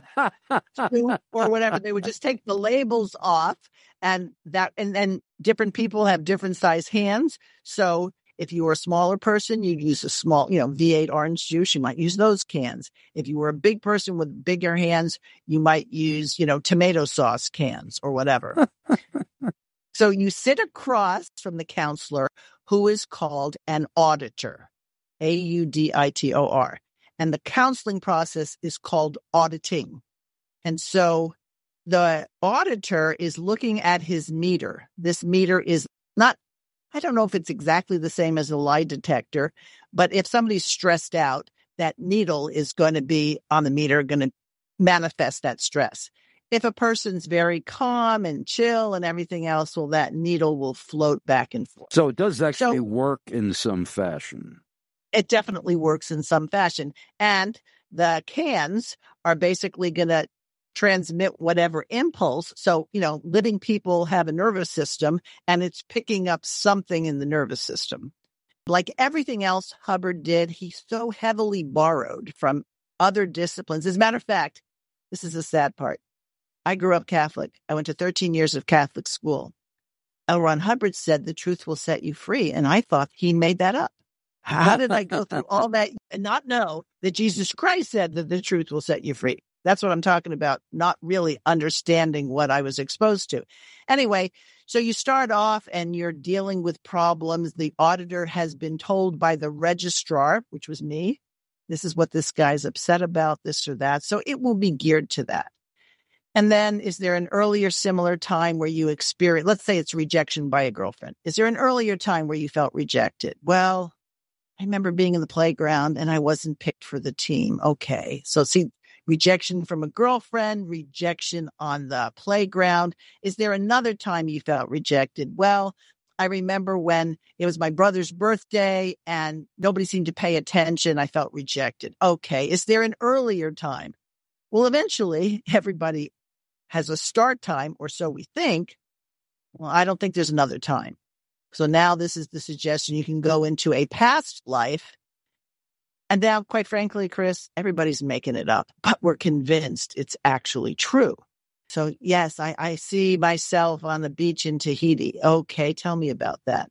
Speaker 2: or whatever. They would just take the labels off, and that, and then different people have different size hands. So if you were a smaller person, you'd use a small, you know, V eight orange juice. You might use those cans. If you were a big person with bigger hands, you might use, you know, tomato sauce cans or whatever. So you sit across from the counselor, who is called an auditor, A U D I T O R. And the counseling process is called auditing. And so the auditor is looking at his meter. This meter is not, I don't know if it's exactly the same as a lie detector, but if somebody's stressed out, that needle is going to be on the meter, going to manifest that stress. If a person's very calm and chill and everything else, well, that needle will float back and forth.
Speaker 3: So it does actually
Speaker 2: so,
Speaker 3: work in some fashion.
Speaker 2: It definitely works in some fashion. And the cans are basically going to transmit whatever impulse. So, you know, living people have a nervous system, and it's picking up something in the nervous system. Like everything else Hubbard did, he so heavily borrowed from other disciplines. As a matter of fact, this is the sad part. I grew up Catholic. I went to thirteen years of Catholic school. L. Ron Hubbard said, the truth will set you free. And I thought he made that up. How did I go through all that and not know that Jesus Christ said that the truth will set you free? That's what I'm talking about, not really understanding what I was exposed to. Anyway, so you start off and you're dealing with problems. The auditor has been told by the registrar, which was me, this is what this guy's upset about, this or that. So it will be geared to that. And then is there an earlier similar time where you experience, let's say it's rejection by a girlfriend. Is there an earlier time where you felt rejected? Well, I remember being in the playground and I wasn't picked for the team. Okay. So see, rejection from a girlfriend, rejection on the playground. Is there another time you felt rejected? Well, I remember when it was my brother's birthday and nobody seemed to pay attention. I felt rejected. Okay. Is there an earlier time? Well, eventually everybody has a start time, or so we think. Well, I don't think there's another time. So now this is the suggestion. You can go into a past life. And now, quite frankly, Chris, everybody's making it up, but we're convinced it's actually true. So yes, I, I see myself on the beach in Tahiti. Okay, tell me about that.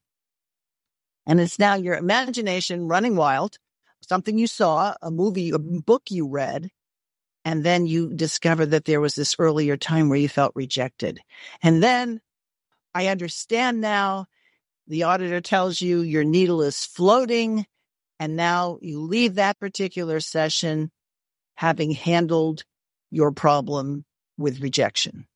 Speaker 2: And it's now your imagination running wild, something you saw, a movie, a book you read, and then you discover that there was this earlier time where you felt rejected. And then I understand now, the auditor tells you your needle is floating, and now you leave that particular session having handled your problem with rejection.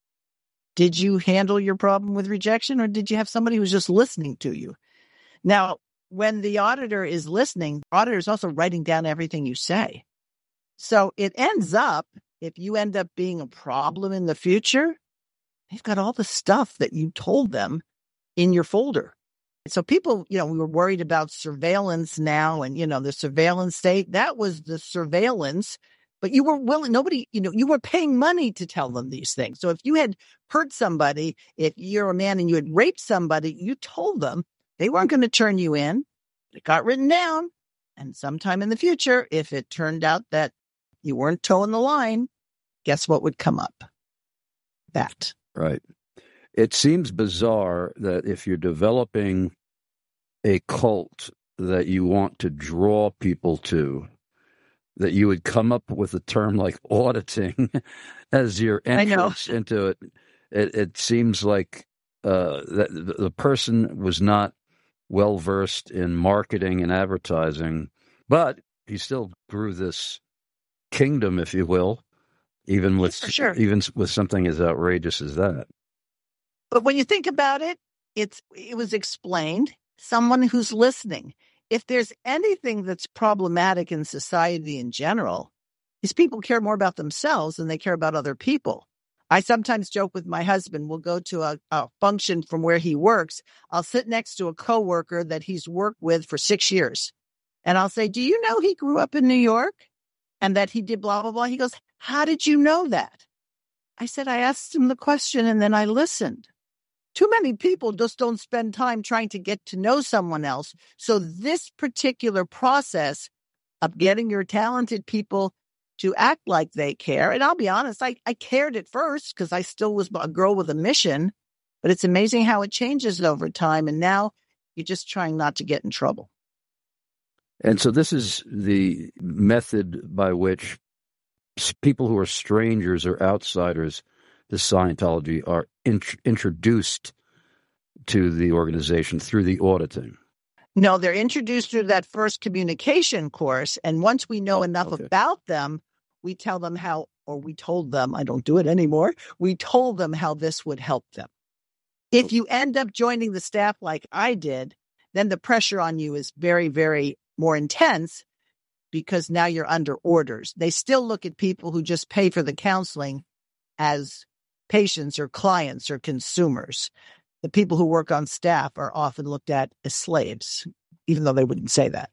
Speaker 2: Did you handle your problem with rejection, or did you have somebody who's just listening to you? Now, when the auditor is listening, the auditor is also writing down everything you say. So it ends up, if you end up being a problem in the future, they've got all the stuff that you told them in your folder. So people, you know, we were worried about surveillance now and, you know, the surveillance state. That was the surveillance, but you were willing, nobody, you know, you were paying money to tell them these things. So if you had hurt somebody, if you're a man and you had raped somebody, you told them they weren't going to turn you in. It got written down. And sometime in the future, if it turned out that you weren't towing the line, guess what would come up? That.
Speaker 3: Right. It seems bizarre that if you're developing a cult that you want to draw people to, that you would come up with a term like auditing as your entrance into it. It, it seems like uh, that the person was not well versed in marketing and advertising, but he still grew this kingdom, if you will, even with
Speaker 2: For sure.
Speaker 3: even with something as outrageous as that.
Speaker 2: But when you think about it, it's it was explained. Someone who's listening. If there's anything that's problematic in society in general, is people care more about themselves than they care about other people. I sometimes joke with my husband. We'll go to a, a function from where he works. I'll sit next to a coworker that he's worked with for six years. And I'll say, do you know he grew up in New York and that he did blah, blah, blah? He goes, how did you know that? I said, I asked him the question and then I listened. Too many people just don't spend time trying to get to know someone else. So this particular process of getting your talented people to act like they care, and I'll be honest, I, I cared at first because I still was a girl with a mission, but it's amazing how it changes over time. And now you're just trying not to get in trouble.
Speaker 3: And so this is the method by which people who are strangers or outsiders to Scientology are int- introduced to the organization through the auditing.
Speaker 2: No, they're introduced through that first communication course. And once we know
Speaker 3: Oh,
Speaker 2: enough
Speaker 3: okay.
Speaker 2: about them, we tell them how, or we told them, I don't do it anymore. We told them how this would help them. If you end up joining the staff like I did, then the pressure on you is very, very more intense because now you're under orders. They still look at people who just pay for the counseling as patients or clients or consumers. The people who work on staff are often looked at as slaves, even though they wouldn't say that.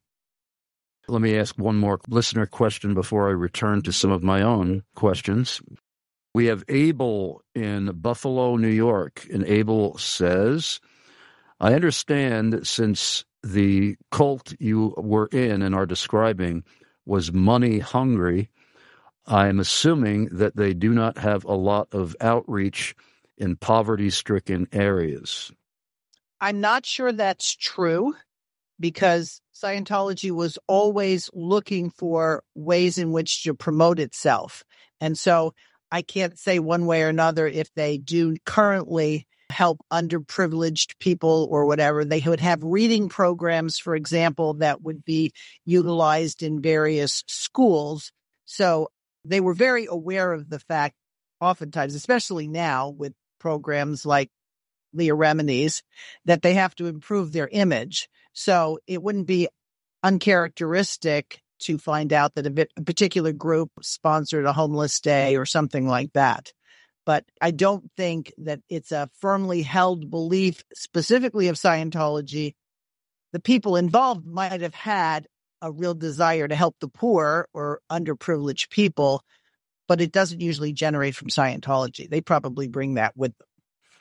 Speaker 3: Let me ask one more listener question before I return to some of my own questions. We have Abel in Buffalo, New York, and Abel says, I understand since the cult you were in and are describing was money hungry, I'm assuming that they do not have a lot of outreach in poverty-stricken areas.
Speaker 2: I'm not sure that's true because Scientology was always looking for ways in which to promote itself. And so I can't say one way or another if they do currently help underprivileged people or whatever. They would have reading programs, for example, that would be utilized in various schools. So they were very aware of the fact oftentimes, especially now with programs like Leah Remini's, that they have to improve their image. So it wouldn't be uncharacteristic to find out that a, bit, a particular group sponsored a homeless day or something like that. But I don't think that it's a firmly held belief specifically of Scientology. The people involved might have had a real desire to help the poor or underprivileged people, but it doesn't usually generate from Scientology. They probably bring that with them.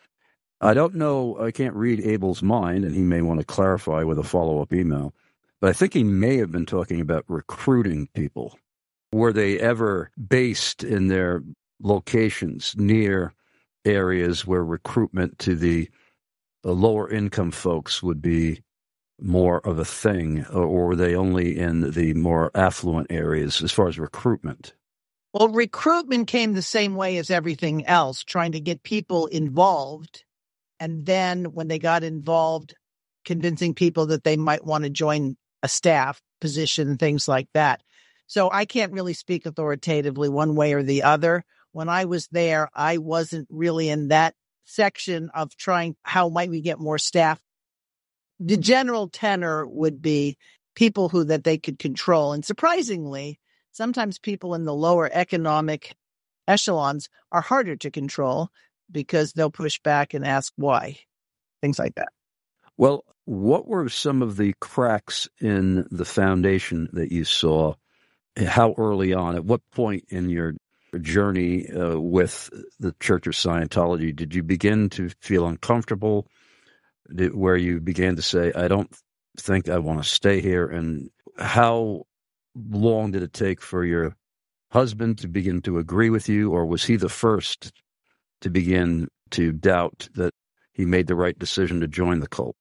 Speaker 3: I don't know. I can't read Abel's mind, and he may want to clarify with a follow-up email. But I think he may have been talking about recruiting people. Were they ever based in their locations near areas where recruitment to the, the lower income folks would be more of a thing, or, or were they only in the more affluent areas as far as recruitment?
Speaker 2: Well, recruitment came the same way as everything else, trying to get people involved. And then when they got involved, convincing people that they might want to join a staff position, things like that. So I can't really speak authoritatively one way or the other. When I was there, I wasn't really in that section of trying, how might we get more staff? The general tenor would be people who that they could control. And surprisingly, sometimes people in the lower economic echelons are harder to control because they'll push back and ask why, things like that.
Speaker 3: Well, what were some of the cracks in the foundation that you saw? How early on, at what point in your journey uh, with the Church of Scientology did you begin to feel uncomfortable, did, where you began to say, I don't think I want to stay here? And how long did it take for your husband to begin to agree with you, or was he the first to begin to doubt that he made the right decision to join the cult?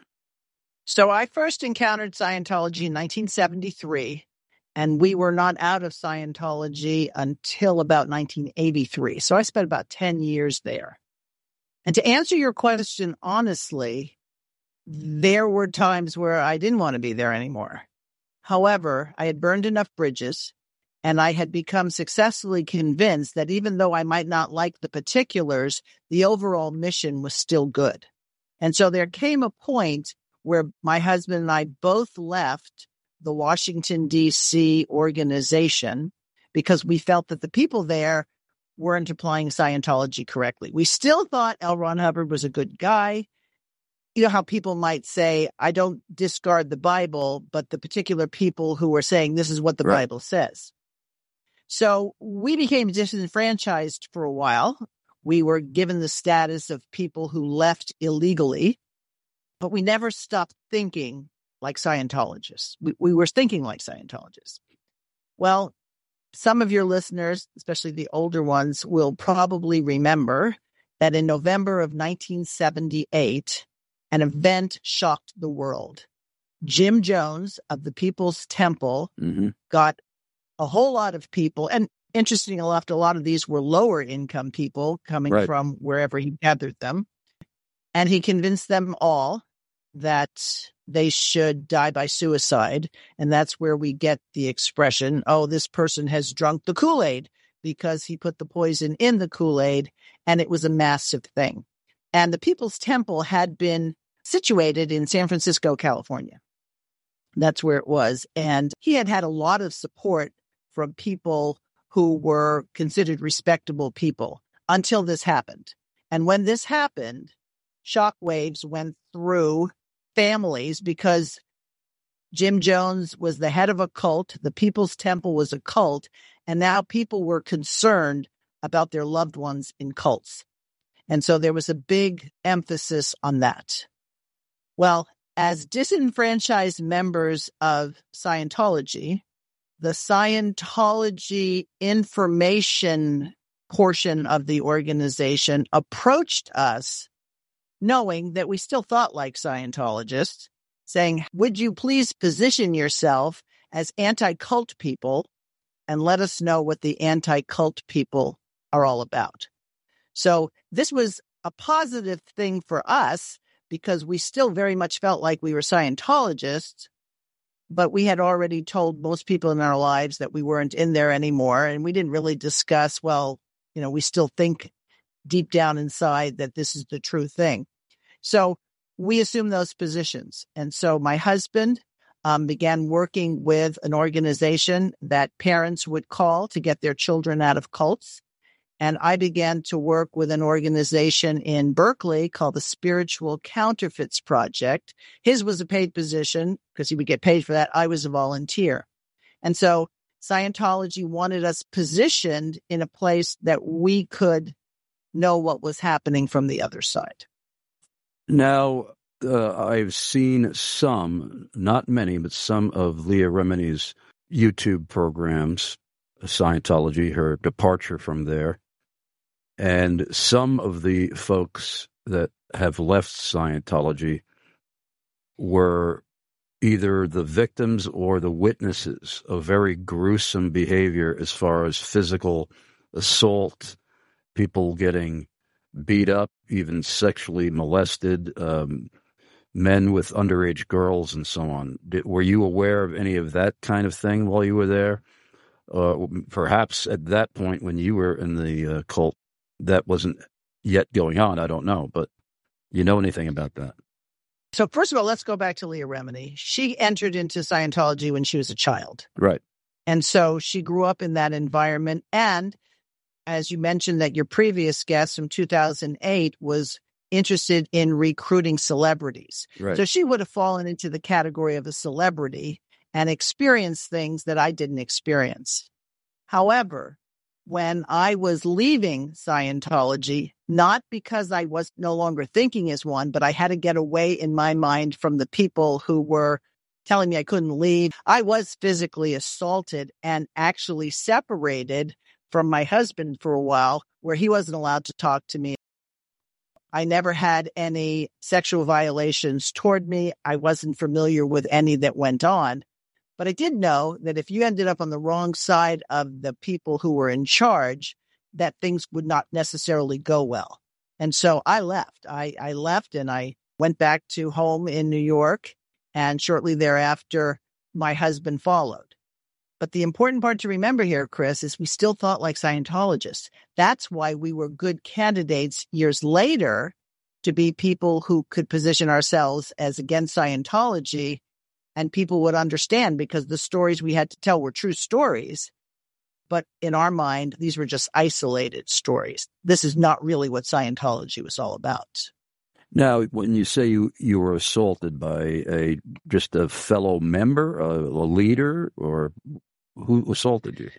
Speaker 2: So I first encountered Scientology in nineteen seventy-three, and we were not out of Scientology until about nineteen eighty-three. So I spent about ten years there. And to answer your question honestly, there were times where I didn't want to be there anymore. However, I had burned enough bridges, and I had become successfully convinced that even though I might not like the particulars, the overall mission was still good. And so there came a point where my husband and I both left the Washington, D C organization because we felt that the people there weren't applying Scientology correctly. We still thought L. Ron Hubbard was a good guy. You know how people might say, I don't discard the Bible, but the particular people who were saying this is what the
Speaker 3: Right.
Speaker 2: Bible says. So we became disenfranchised for a while. We were given the status of people who left illegally, but we never stopped thinking like Scientologists. We, we were thinking like Scientologists. Well, some of your listeners, especially the older ones, will probably remember that in November of nineteen seventy-eight, an event shocked the world. Jim Jones of the People's Temple
Speaker 3: Mm-hmm.
Speaker 2: got a whole lot of people, and interesting enough, a lot of these were lower income people coming
Speaker 3: Right.
Speaker 2: from wherever he gathered them. And he convinced them all that they should die by suicide. And that's where we get the expression, oh, this person has drunk the Kool-Aid, because he put the poison in the Kool-Aid, and it was a massive thing. And the People's Temple had been situated in San Francisco, California. That's where it was. And he had had a lot of support from people who were considered respectable people until this happened. And when this happened, shockwaves went through families because Jim Jones was the head of a cult. The People's Temple was a cult. And now people were concerned about their loved ones in cults. And so there was a big emphasis on that. Well, as disenfranchised members of Scientology, the Scientology information portion of the organization approached us, knowing that we still thought like Scientologists, saying, would you please position yourself as anti-cult people and let us know what the anti-cult people are all about? So this was a positive thing for us because we still very much felt like we were Scientologists, but we had already told most people in our lives that we weren't in there anymore. And we didn't really discuss, well, you know, we still think deep down inside that this is the true thing. So we assume those positions. And so my husband um, began working with an organization that parents would call to get their children out of cults. And I began to work with an organization in Berkeley called the Spiritual Counterfeits Project. His was a paid position because he would get paid for that. I was a volunteer. And so Scientology wanted us positioned in a place that we could know what was happening from the other side.
Speaker 3: Now, uh, I've seen some, not many, but some of Leah Remini's YouTube programs, Scientology, her departure from there. And some of the folks that have left Scientology were either the victims or the witnesses of very gruesome behavior as far as physical assault, people getting beat up, even sexually molested, um, men with underage girls and so on. Did, were you aware of any of that kind of thing while you were there? Uh, perhaps at that point when you were in the uh, cult, that wasn't yet going on. I don't know, but you know anything about that?
Speaker 2: So first of all, let's go back to Leah Remini. She entered into Scientology when she was a child.
Speaker 3: Right.
Speaker 2: And so she grew up in that environment. And as you mentioned that your previous guest from two thousand eight was interested in recruiting celebrities.
Speaker 3: Right.
Speaker 2: So she would have fallen into the category of a celebrity and experienced things that I didn't experience. However, when I was leaving Scientology, not because I was no longer thinking as one, but I had to get away in my mind from the people who were telling me I couldn't leave. I was physically assaulted and actually separated from my husband for a while, where he wasn't allowed to talk to me. I never had any sexual violations toward me. I wasn't familiar with any that went on. But I did know that if you ended up on the wrong side of the people who were in charge, that things would not necessarily go well. And so I left. I, I left and I went back to home in New York. And shortly thereafter, my husband followed. But the important part to remember here, Chris, is we still thought like Scientologists. That's why we were good candidates years later to be people who could position ourselves as against Scientology. And people would understand because the stories we had to tell were true stories. But in our mind, these were just isolated stories. This is not really what Scientology was all about.
Speaker 3: Now, when you say you, you were assaulted by a just a fellow member, a, a leader, or who assaulted you?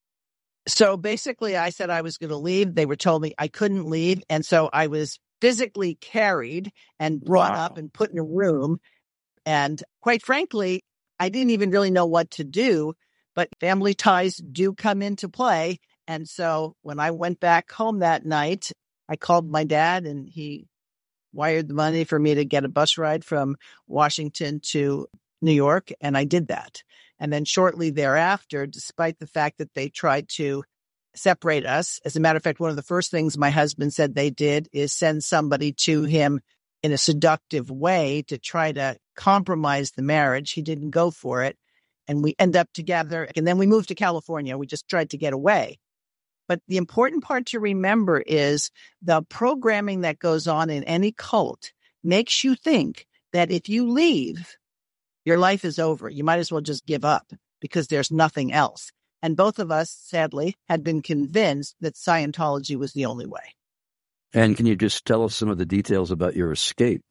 Speaker 2: So basically, I said I was going to leave. They were told me I couldn't leave. And so I was physically carried and brought wow. up and put in a room. And quite frankly, I didn't even really know what to do, but family ties do come into play. And so when I went back home that night, I called my dad and he wired the money for me to get a bus ride from Washington to New York. And I did that. And then shortly thereafter, despite the fact that they tried to separate us, as a matter of fact, one of the first things my husband said they did is send somebody to him in a seductive way to try to compromise the marriage. He didn't go for it. And we end up together. And then we moved to California. We just tried to get away. But the important part to remember is the programming that goes on in any cult makes you think that if you leave, your life is over. You might as well just give up because there's nothing else. And both of us, sadly, had been convinced that Scientology was the only way.
Speaker 3: And can you just tell us some of the details about your escape?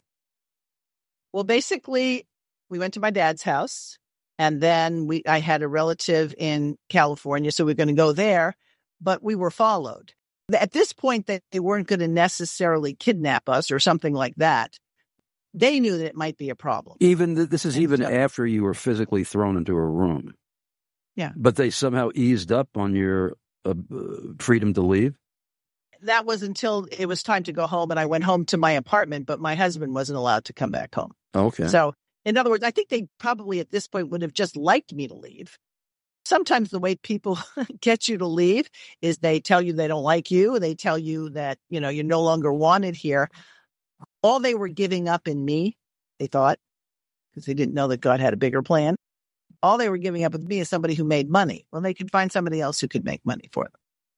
Speaker 2: Well, basically, we went to my dad's house, and then we I had a relative in California, so we were going to go there, but we were followed. At this point, that they weren't going to necessarily kidnap us or something like that. They knew that it might be a problem.
Speaker 3: Even th- this is
Speaker 2: and
Speaker 3: even
Speaker 2: so,
Speaker 3: after you were physically thrown into a room.
Speaker 2: Yeah.
Speaker 3: But they somehow eased up on your uh, freedom to leave?
Speaker 2: That was until it was time to go home, and I went home to my apartment, but my husband wasn't allowed to come back home.
Speaker 3: Okay.
Speaker 2: So, in other words, I think they probably at this point would have just liked me to leave. Sometimes the way people get you to leave is they tell you they don't like you. They tell you that, you know, you're no longer wanted here. All they were giving up in me, they thought, because they didn't know that God had a bigger plan. All they were giving up with me is somebody who made money. Well, they could find somebody else who could make money for them.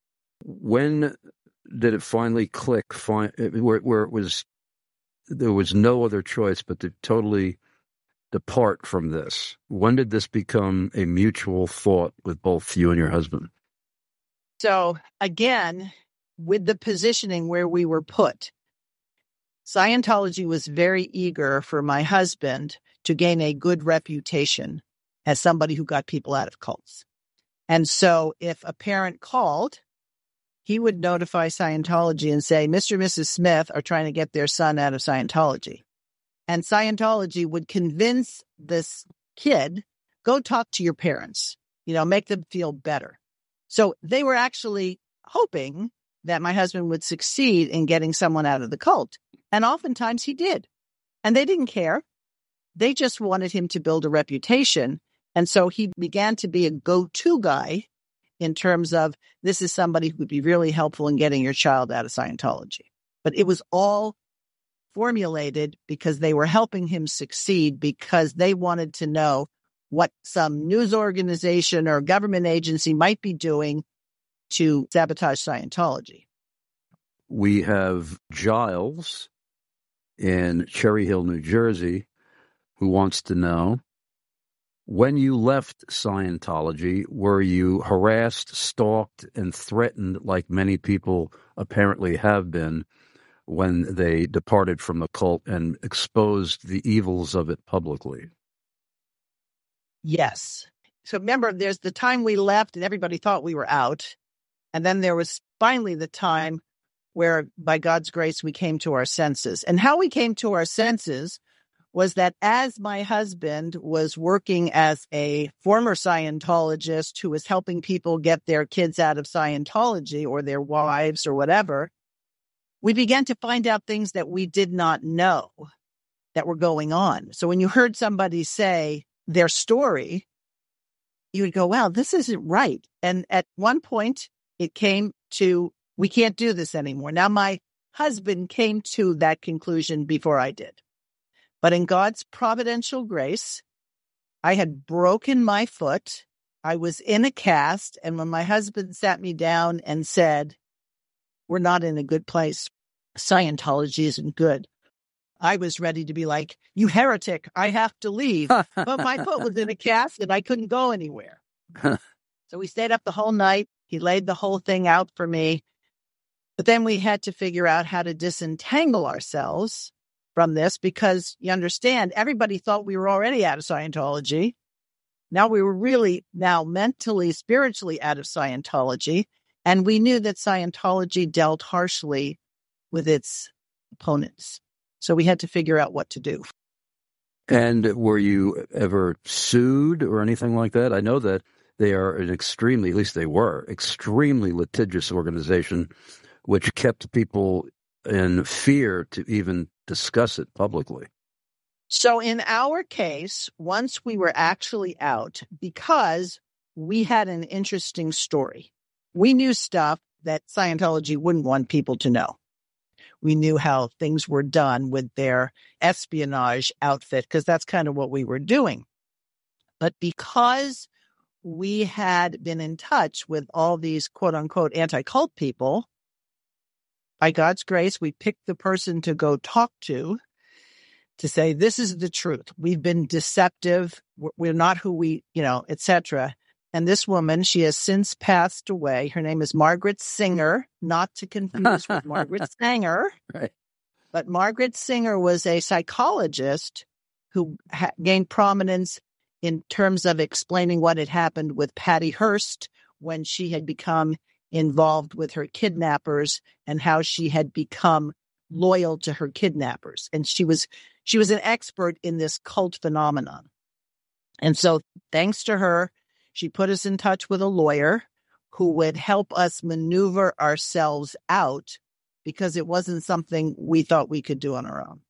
Speaker 3: When did it finally click, fi- where, where it was, there was no other choice but to totally depart from this? When did this become a mutual thought with both you and your husband?
Speaker 2: So again, with the positioning where we were put, Scientology was very eager for my husband to gain a good reputation as somebody who got people out of cults. And so if a parent called, he would notify Scientology and say, Mister and Missus Smith are trying to get their son out of Scientology. And Scientology would convince this kid, go talk to your parents, you know, make them feel better. So they were actually hoping that my husband would succeed in getting someone out of the cult. And oftentimes he did. And they didn't care. They just wanted him to build a reputation. And so he began to be a go-to guy in terms of, this is somebody who would be really helpful in getting your child out of Scientology. But it was all formulated because they were helping him succeed, because they wanted to know what some news organization or government agency might be doing to sabotage Scientology.
Speaker 3: We have Giles in Cherry Hill, New Jersey, who wants to know, when you left Scientology, were you harassed, stalked, and threatened like many people apparently have been when they departed from the cult and exposed the evils of it publicly?
Speaker 2: Yes. So remember, there's the time we left and everybody thought we were out. And then there was finally the time where, by God's grace, we came to our senses. And how we came to our senses was that as my husband was working as a former Scientologist who was helping people get their kids out of Scientology or their wives or whatever, we began to find out things that we did not know that were going on. So when you heard somebody say their story, you would go, wow, this isn't right. And at one point, it came to, we can't do this anymore. Now, my husband came to that conclusion before I did. But in God's providential grace, I had broken my foot. I was in a cast. And when my husband sat me down and said, we're not in a good place, Scientology isn't good, I was ready to be like, you heretic, I have to leave. But my foot was in a cast and I couldn't go anywhere. So we stayed up the whole night. He laid the whole thing out for me. But then we had to figure out how to disentangle ourselves from this, because you understand, everybody thought we were already out of Scientology. Now we were really now mentally, spiritually out of Scientology. And we knew that Scientology dealt harshly with its opponents. So we had to figure out what to do.
Speaker 3: And were you ever sued or anything like that? I know that they are an extremely, at least they were, extremely litigious organization, which kept people in fear to even discuss it publicly.
Speaker 2: So in our case, once we were actually out, because we had an interesting story, we knew stuff that Scientology wouldn't want people to know. We knew how things were done with their espionage outfit, because that's kind of what we were doing. But because we had been in touch with all these quote unquote anti-cult people, by God's grace, we picked the person to go talk to, to say, this is the truth. We've been deceptive. We're not who we, you know, et cetera. And this woman, she has since passed away. Her name is Margaret Singer, not to confuse with Margaret Sanger.
Speaker 3: Right.
Speaker 2: But Margaret Singer was a psychologist who ha- gained prominence in terms of explaining what had happened with Patty Hearst when she had become involved with her kidnappers and how she had become loyal to her kidnappers. And she was she was an expert in this cult phenomenon. And so thanks to her, she put us in touch with a lawyer who would help us maneuver ourselves out, because it wasn't something we thought we could do on our own.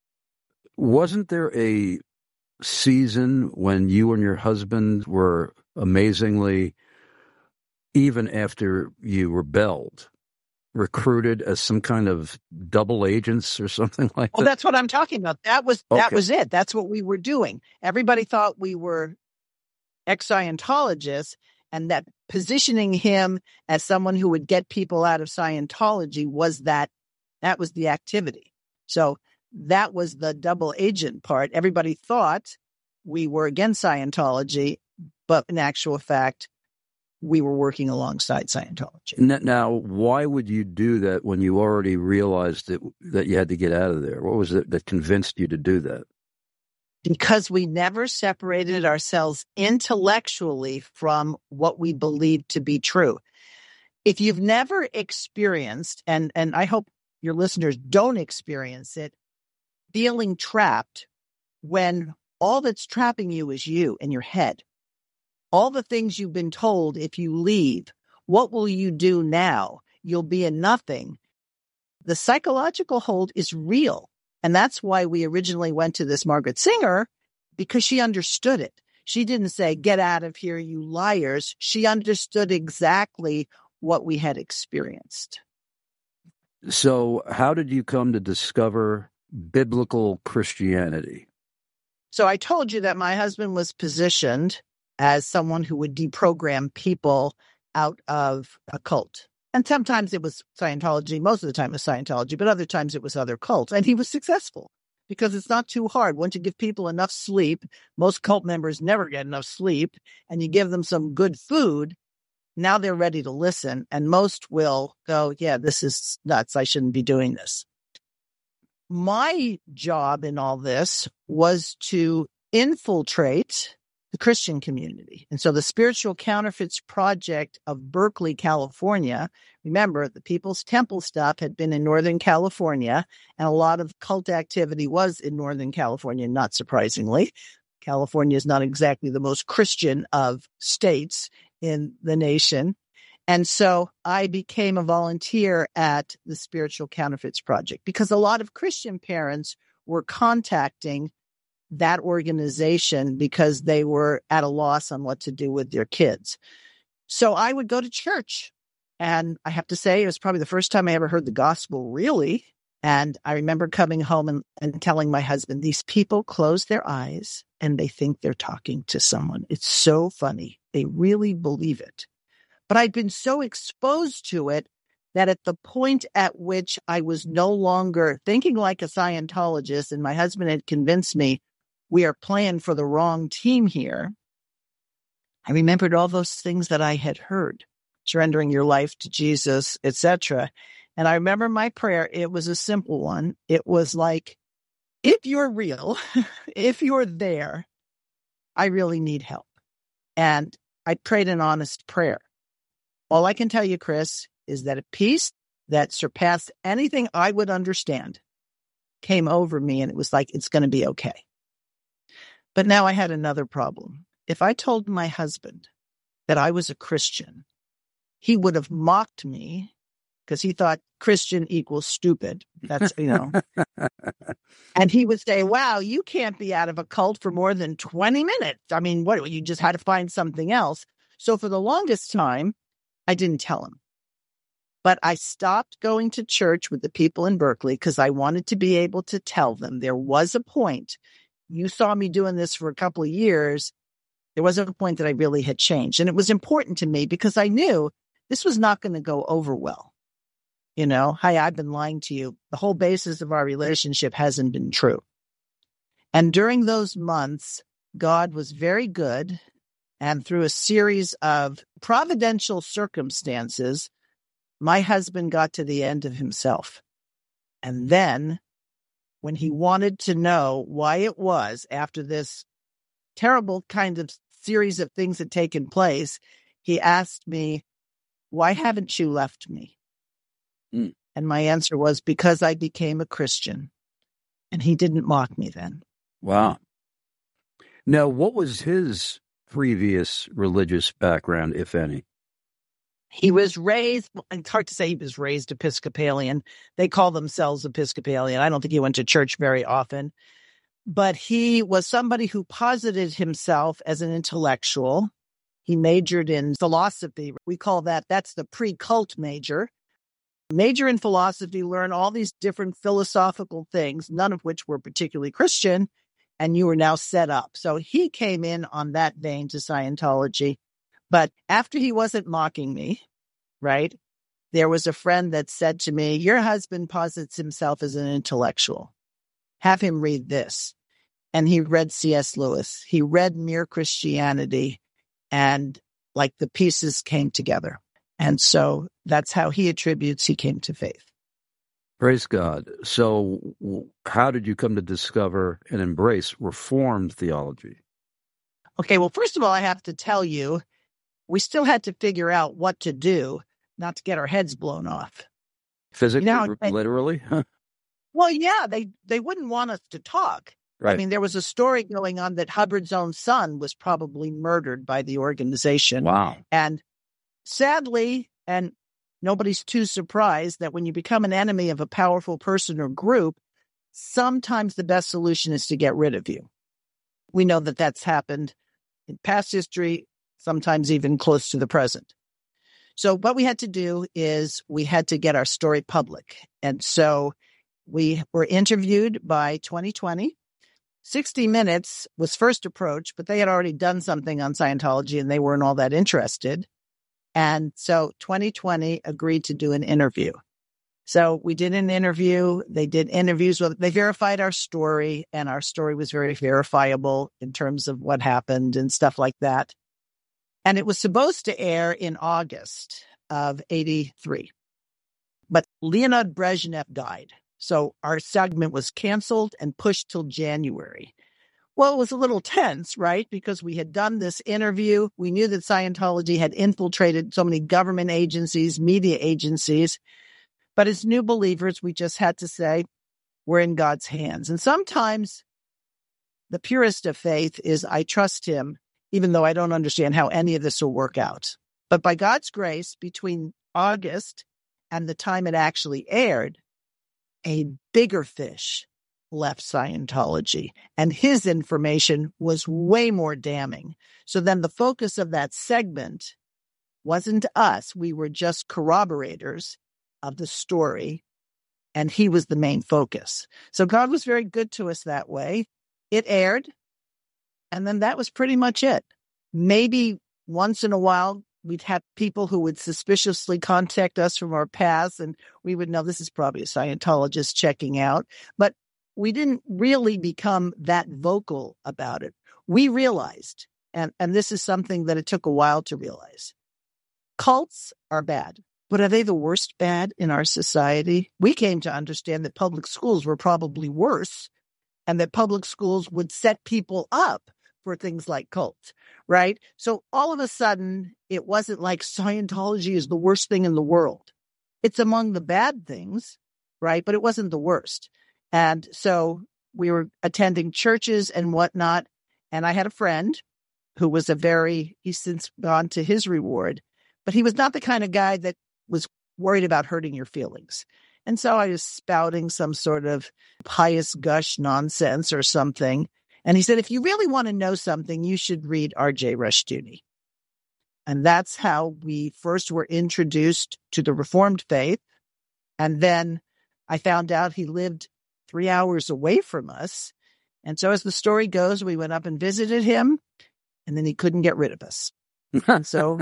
Speaker 3: Wasn't there a season when you and your husband were amazingly, even after you rebelled, recruited as some kind of double agents or something like that?
Speaker 2: Well, that's what I'm talking about. That was
Speaker 3: Okay.
Speaker 2: that was it. That's what we were doing. Everybody thought we were ex-Scientologists, And that positioning him as someone who would get people out of Scientology was that, that was the activity. So that was the double agent part. Everybody thought we were against Scientology, but in actual fact, we were working alongside Scientology.
Speaker 3: Now, why would you do that when you already realized that, that you had to get out of there? What was it that convinced you to do that?
Speaker 2: Because we never separated ourselves intellectually from what we believed to be true. If you've never experienced, and, and I hope your listeners don't experience it, feeling trapped when all that's trapping you is you in your head. All the things you've been told, if you leave, what will you do now? You'll be a nothing. The psychological hold is real. And that's why we originally went to this Margaret Singer, because she understood it. She didn't say, get out of here, you liars. She understood exactly what we had experienced.
Speaker 3: So how did you come to discover biblical Christianity?
Speaker 2: So I told you that my husband was positioned as someone who would deprogram people out of a cult. And sometimes it was Scientology. Most of the time it was Scientology, but other times it was other cults. And he was successful because it's not too hard. Once you give people enough sleep, most cult members never get enough sleep, and you give them some good food, now they're ready to listen. And most will go, yeah, this is nuts. I shouldn't be doing this. My job in all this was to infiltrate the Christian community. And so the Spiritual Counterfeits Project of Berkeley, California, remember the People's Temple stuff had been in Northern California, and a lot of cult activity was in Northern California, not surprisingly. California is not exactly the most Christian of states in the nation. And so I became a volunteer at the Spiritual Counterfeits Project because a lot of Christian parents were contacting that organization because they were at a loss on what to do with their kids. So I would go to church, and I have to say it was probably the first time I ever heard the gospel, really. And I remember coming home and, and telling my husband, these people close their eyes and they think they're talking to someone. It's so funny. They really believe it. But I'd been so exposed to it that at the point at which I was no longer thinking like a Scientologist, and my husband had convinced me we are playing for the wrong team here, I remembered all those things that I had heard, surrendering your life to Jesus, et cetera. And I remember my prayer. It was a simple one. It was like, if you're real, if you're there, I really need help. And I prayed an honest prayer. All I can tell you, Chris, is that a peace that surpassed anything I would understand came over me, and it was like, it's going to be okay. But now I had another problem. If I told my husband that I was a Christian, he would have mocked me because he thought Christian equals stupid. That's, you know. And he would say, wow, you can't be out of a cult for more than twenty minutes. I mean, what, you just had to find something else. So for the longest time, I didn't tell him. But I stopped going to church with the people in Berkeley because I wanted to be able to tell them there was a point. You saw me doing this for a couple of years. There was a point that I really had changed. And it was important to me because I knew this was not going to go over well. You know, hi, I've been lying to you. The whole basis of our relationship hasn't been true. And during those months, God was very good. And through a series of providential circumstances, my husband got to the end of himself. And then when he wanted to know why it was after this terrible kind of series of things had taken place, he asked me, why haven't you left me? Mm. And my answer was, because I became a Christian. And he didn't mock me then.
Speaker 3: Wow. Now, what was his previous religious background, if any?
Speaker 2: He was raised, it's hard to say he was raised Episcopalian. They call themselves Episcopalian. I don't think he went to church very often. But he was somebody who posited himself as an intellectual. He majored in philosophy. We call that, that's the pre-cult major. Major in philosophy, learn all these different philosophical things, none of which were particularly Christian, and you were now set up. So he came in on that vein to Scientology. But after he wasn't mocking me, right, there was a friend that said to me, your husband posits himself as an intellectual. Have him read this. And he read C S. Lewis. He read Mere Christianity, and like the pieces came together. And so that's how he attributes he came to faith.
Speaker 3: Praise God. So how did you come to discover and embrace Reformed theology?
Speaker 2: Okay, well, first of all, I have to tell you, we still had to figure out what to do, not to get our heads blown off.
Speaker 3: Physically,
Speaker 2: You know, I-
Speaker 3: literally?
Speaker 2: Well, yeah, they, they wouldn't want us to talk.
Speaker 3: Right.
Speaker 2: I mean, there was a story going on that Hubbard's own son was probably murdered by the organization.
Speaker 3: Wow.
Speaker 2: And sadly, and nobody's too surprised that when you become an enemy of a powerful person or group, sometimes the best solution is to get rid of you. We know that that's happened in past history, sometimes even close to the present. So what we had to do is we had to get our story public. And so we were interviewed by twenty twenty. sixty minutes was first approached, but they had already done something on Scientology and they weren't all that interested. And so twenty twenty agreed to do an interview. So we did an interview. They did interviews. Well, they verified our story, and our story was very verifiable in terms of what happened and stuff like that. And it was supposed to air in August of eighty-three. But Leonid Brezhnev died. So our segment was canceled and pushed till January. Well, it was a little tense, right? Because we had done this interview. We knew that Scientology had infiltrated so many government agencies, media agencies. But as new believers, we just had to say, we're in God's hands. And sometimes the purest of faith is, I trust him, even though I don't understand how any of this will work out. But by God's grace, between August and the time it actually aired, a bigger fish left Scientology, and his information was way more damning. So then the focus of that segment wasn't us. We were just corroborators of the story, and he was the main focus. So God was very good to us that way. It aired, and then that was pretty much it. Maybe once in a while, we'd have people who would suspiciously contact us from our past, and we would know this is probably a Scientologist checking out. But we didn't really become that vocal about it. We realized, and, and this is something that it took a while to realize, cults are bad. But are they the worst bad in our society? We came to understand that public schools were probably worse, and that public schools would set people up for things like cults, right? So all of a sudden, it wasn't like Scientology is the worst thing in the world. It's among the bad things, right? But it wasn't the worst. And so we were attending churches and whatnot. And I had a friend who was a very, he's since gone to his reward, but he was not the kind of guy that was worried about hurting your feelings. And so I was spouting some sort of pious gush nonsense or something. And he said, if you really want to know something, you should read R J Rushdoony. And that's how we first were introduced to the Reformed faith. And then I found out he lived three hours away from us. And so as the story goes, we went up and visited him, and then he couldn't get rid of us. So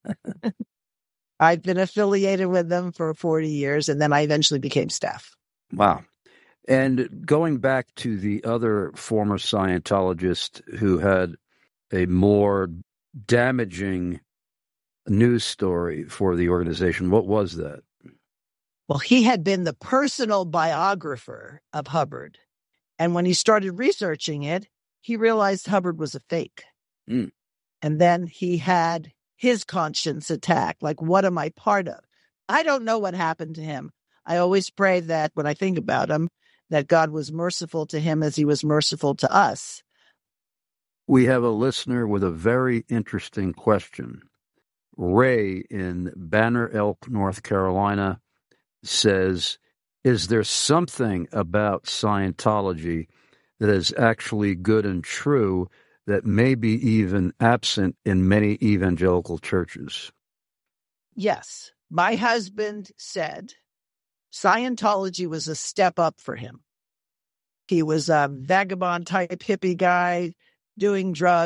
Speaker 2: I've been affiliated with them for forty years, and then I eventually became staff.
Speaker 3: Wow. And going back to the other former Scientologist who had a more damaging news story for the organization, what was that?
Speaker 2: Well, he had been the personal biographer of Hubbard. And when he started researching it, he realized Hubbard was a fake.
Speaker 3: Mm.
Speaker 2: And then he had his conscience attack. Like, what am I part of? I don't know what happened to him. I always pray that when I think about him, that God was merciful to him as he was merciful to us.
Speaker 3: We have a listener with a very interesting question. Ray in Banner Elk, North Carolina, says, is there something about Scientology that is actually good and true that may be even absent in many evangelical churches?
Speaker 2: Yes. My husband said Scientology was a step up for him. He was a vagabond type hippie guy doing drugs.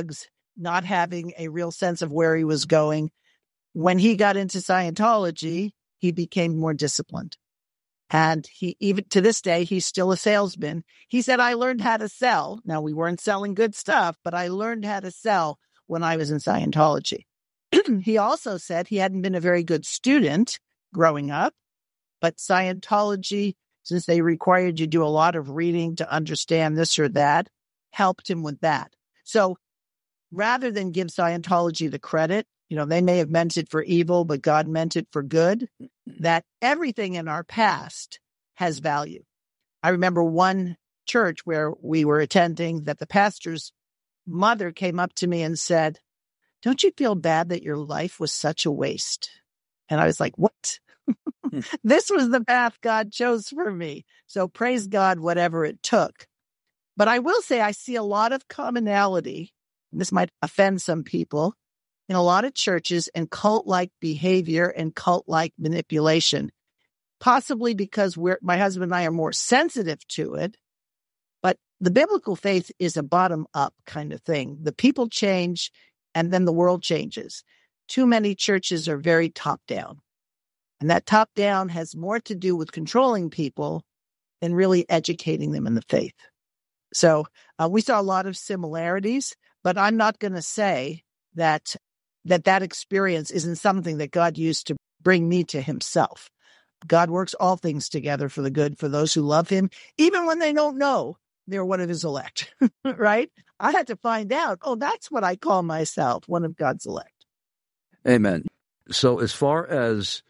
Speaker 2: not having a real sense of where he was going. When he got into Scientology, he became more disciplined. And he, even to this day, he's still a salesman. He said, I learned how to sell. Now, we weren't selling good stuff, but I learned how to sell when I was in Scientology. He also said he hadn't been a very good student growing up, but Scientology, since they required you to do a lot of reading to understand this or that, helped him with that. So rather than give Scientology the credit, you know, they may have meant it for evil, but God meant it for good, that everything in our past has value. I remember one church where we were attending that the pastor's mother came up to me and said, don't you feel bad that your life was such a waste? And I was like, what? This was the path God chose for me. So praise God, whatever it took. But I will say I see a lot of commonality, and this might offend some people, in a lot of churches and cult-like behavior and cult-like manipulation, possibly because we're, my husband and I are more sensitive to it. But the biblical faith is a bottom-up kind of thing. The people change, and then the world changes. Too many churches are very top-down. And that top-down has more to do with controlling people than really educating them in the faith. So uh, we saw a lot of similarities, but I'm not going to say that that that experience isn't something that God used to bring me to himself. God works all things together for the good for those who love him, even when they don't know they're one of his elect, right? I had to find out, oh, that's what I call myself, one of God's elect.
Speaker 3: Amen. So as far as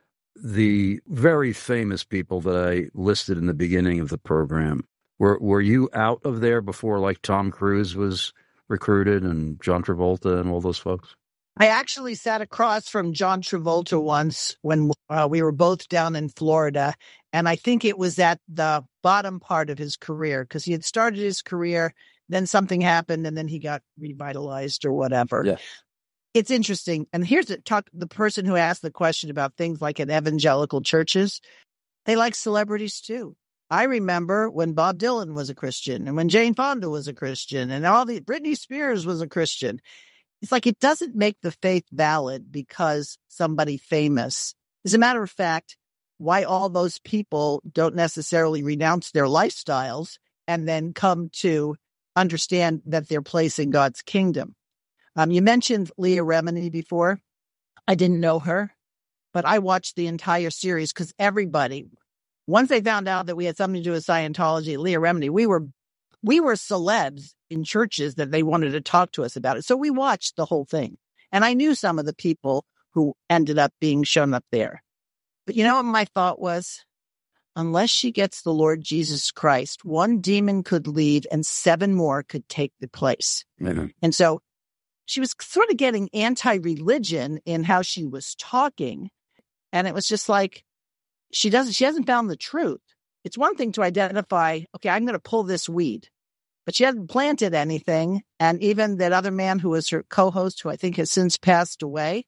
Speaker 3: the very famous people that I listed in the beginning of the program, were were you out of there before, like, Tom Cruise was recruited and John Travolta and all those folks?
Speaker 2: I actually sat across from John Travolta once when uh, we were both down in Florida, and I think it was at the bottom part of his career because he had started his career, then something happened, and then he got revitalized or whatever.
Speaker 3: Yeah.
Speaker 2: It's interesting. And here's the talk, the person who asked the question about things like in evangelical churches, they like celebrities too. I remember when Bob Dylan was a Christian and when Jane Fonda was a Christian and all the Britney Spears was a Christian. It's like it doesn't make the faith valid because somebody famous. As a matter of fact, why all those people don't necessarily renounce their lifestyles and then come to understand that they're place in God's kingdom. Um, you mentioned Leah Remini before. I didn't know her, but I watched the entire series because everybody, once they found out that we had something to do with Scientology, Leah Remini, we were we were celebs in churches that they wanted to talk to us about it. So we watched the whole thing. And I knew some of the people who ended up being shown up there. But you know what my thought was? Unless she gets the Lord Jesus Christ, one demon could leave and seven more could take the place.
Speaker 3: Mm-hmm.
Speaker 2: And so she was sort of getting anti-religion in how she was talking. And it was just like, she doesn't, she hasn't found the truth. It's one thing to identify, okay, I'm going to pull this weed, but she hasn't planted anything. And even that other man who was her co-host, who I think has since passed away,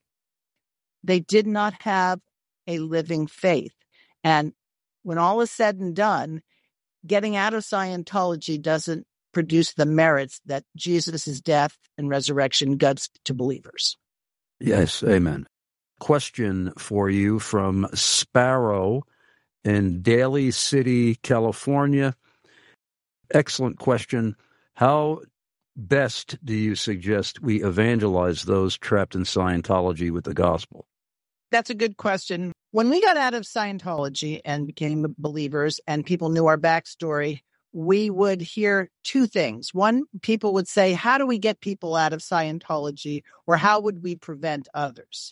Speaker 2: they did not have a living faith. And when all is said and done, getting out of Scientology doesn't produce the merits that Jesus' death and resurrection gives to believers.
Speaker 3: Yes, amen. Question for you from Sparrow in Daly City, California. Excellent question. How best do you suggest we evangelize those trapped in Scientology with the gospel?
Speaker 2: That's a good question. When we got out of Scientology and became believers and people knew our backstory, we would hear two things. One, people would say, how do we get people out of Scientology, or how would we prevent others?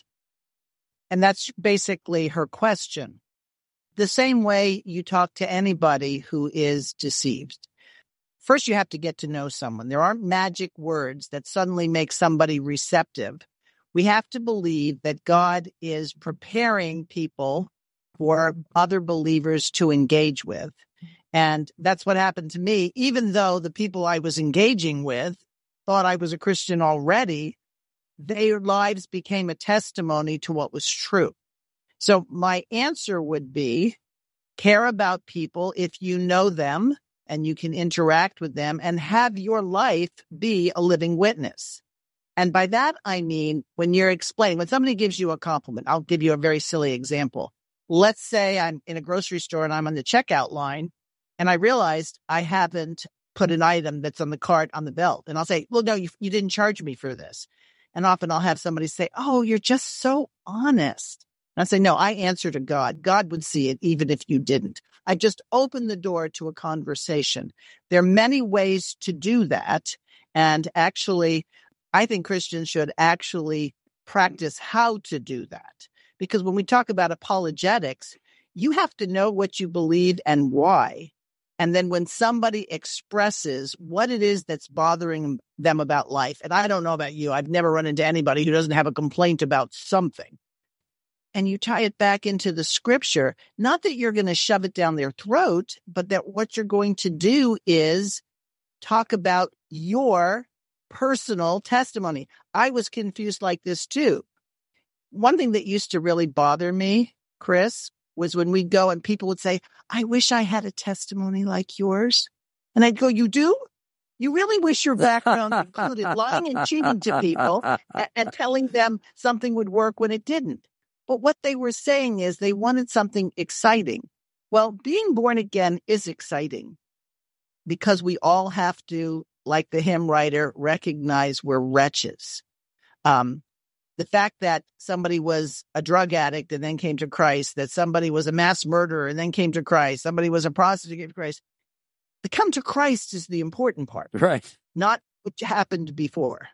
Speaker 2: And that's basically her question. The same way you talk to anybody who is deceived. First, you have to get to know someone. There aren't magic words that suddenly make somebody receptive. We have to believe that God is preparing people for other believers to engage with. And that's what happened to me. Even though the people I was engaging with thought I was a Christian already, their lives became a testimony to what was true. So my answer would be, care about people if you know them and you can interact with them and have your life be a living witness. And by that, I mean, when you're explaining, when somebody gives you a compliment, I'll give you a very silly example. Let's say I'm in a grocery store and I'm on the checkout line and I realized I haven't put an item that's on the cart on the belt. And I'll say, well, no, you, you didn't charge me for this. And often I'll have somebody say, oh, you're just so honest. And I say, no, I answer to God. God would see it even if you didn't. I just opened the door to a conversation. There are many ways to do that. And actually, I think Christians should actually practice how to do that. Because when we talk about apologetics, you have to know what you believe and why. And then when somebody expresses what it is that's bothering them about life, and I don't know about you, I've never run into anybody who doesn't have a complaint about something. And you tie it back into the scripture, not that you're going to shove it down their throat, but that what you're going to do is talk about your personal testimony. I was confused like this too. One thing that used to really bother me, Chris, was when we'd go and people would say, I wish I had a testimony like yours. And I'd go, you do? You really wish your background included lying and cheating to people and, and telling them something would work when it didn't. But what they were saying is they wanted something exciting. Well, being born again is exciting because we all have to, like the hymn writer, recognize we're wretches. Um, the fact that somebody was a drug addict and then came to Christ, that somebody was a mass murderer and then came to Christ, somebody was a prostitute and came to Christ. The come to Christ is the important part,
Speaker 3: right?
Speaker 2: Not what happened before.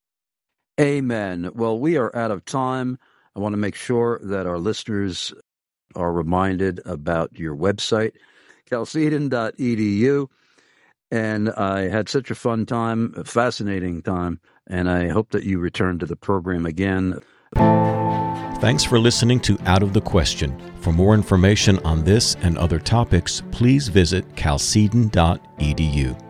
Speaker 3: Amen. Well, we are out of time. I want to make sure that our listeners are reminded about your website, chalcedon dot e d u. And I had such a fun time, a fascinating time, and I hope that you return to the program again.
Speaker 1: Thanks for listening to Out of the Question. For more information on this and other topics, please visit chalcedon dot e d u.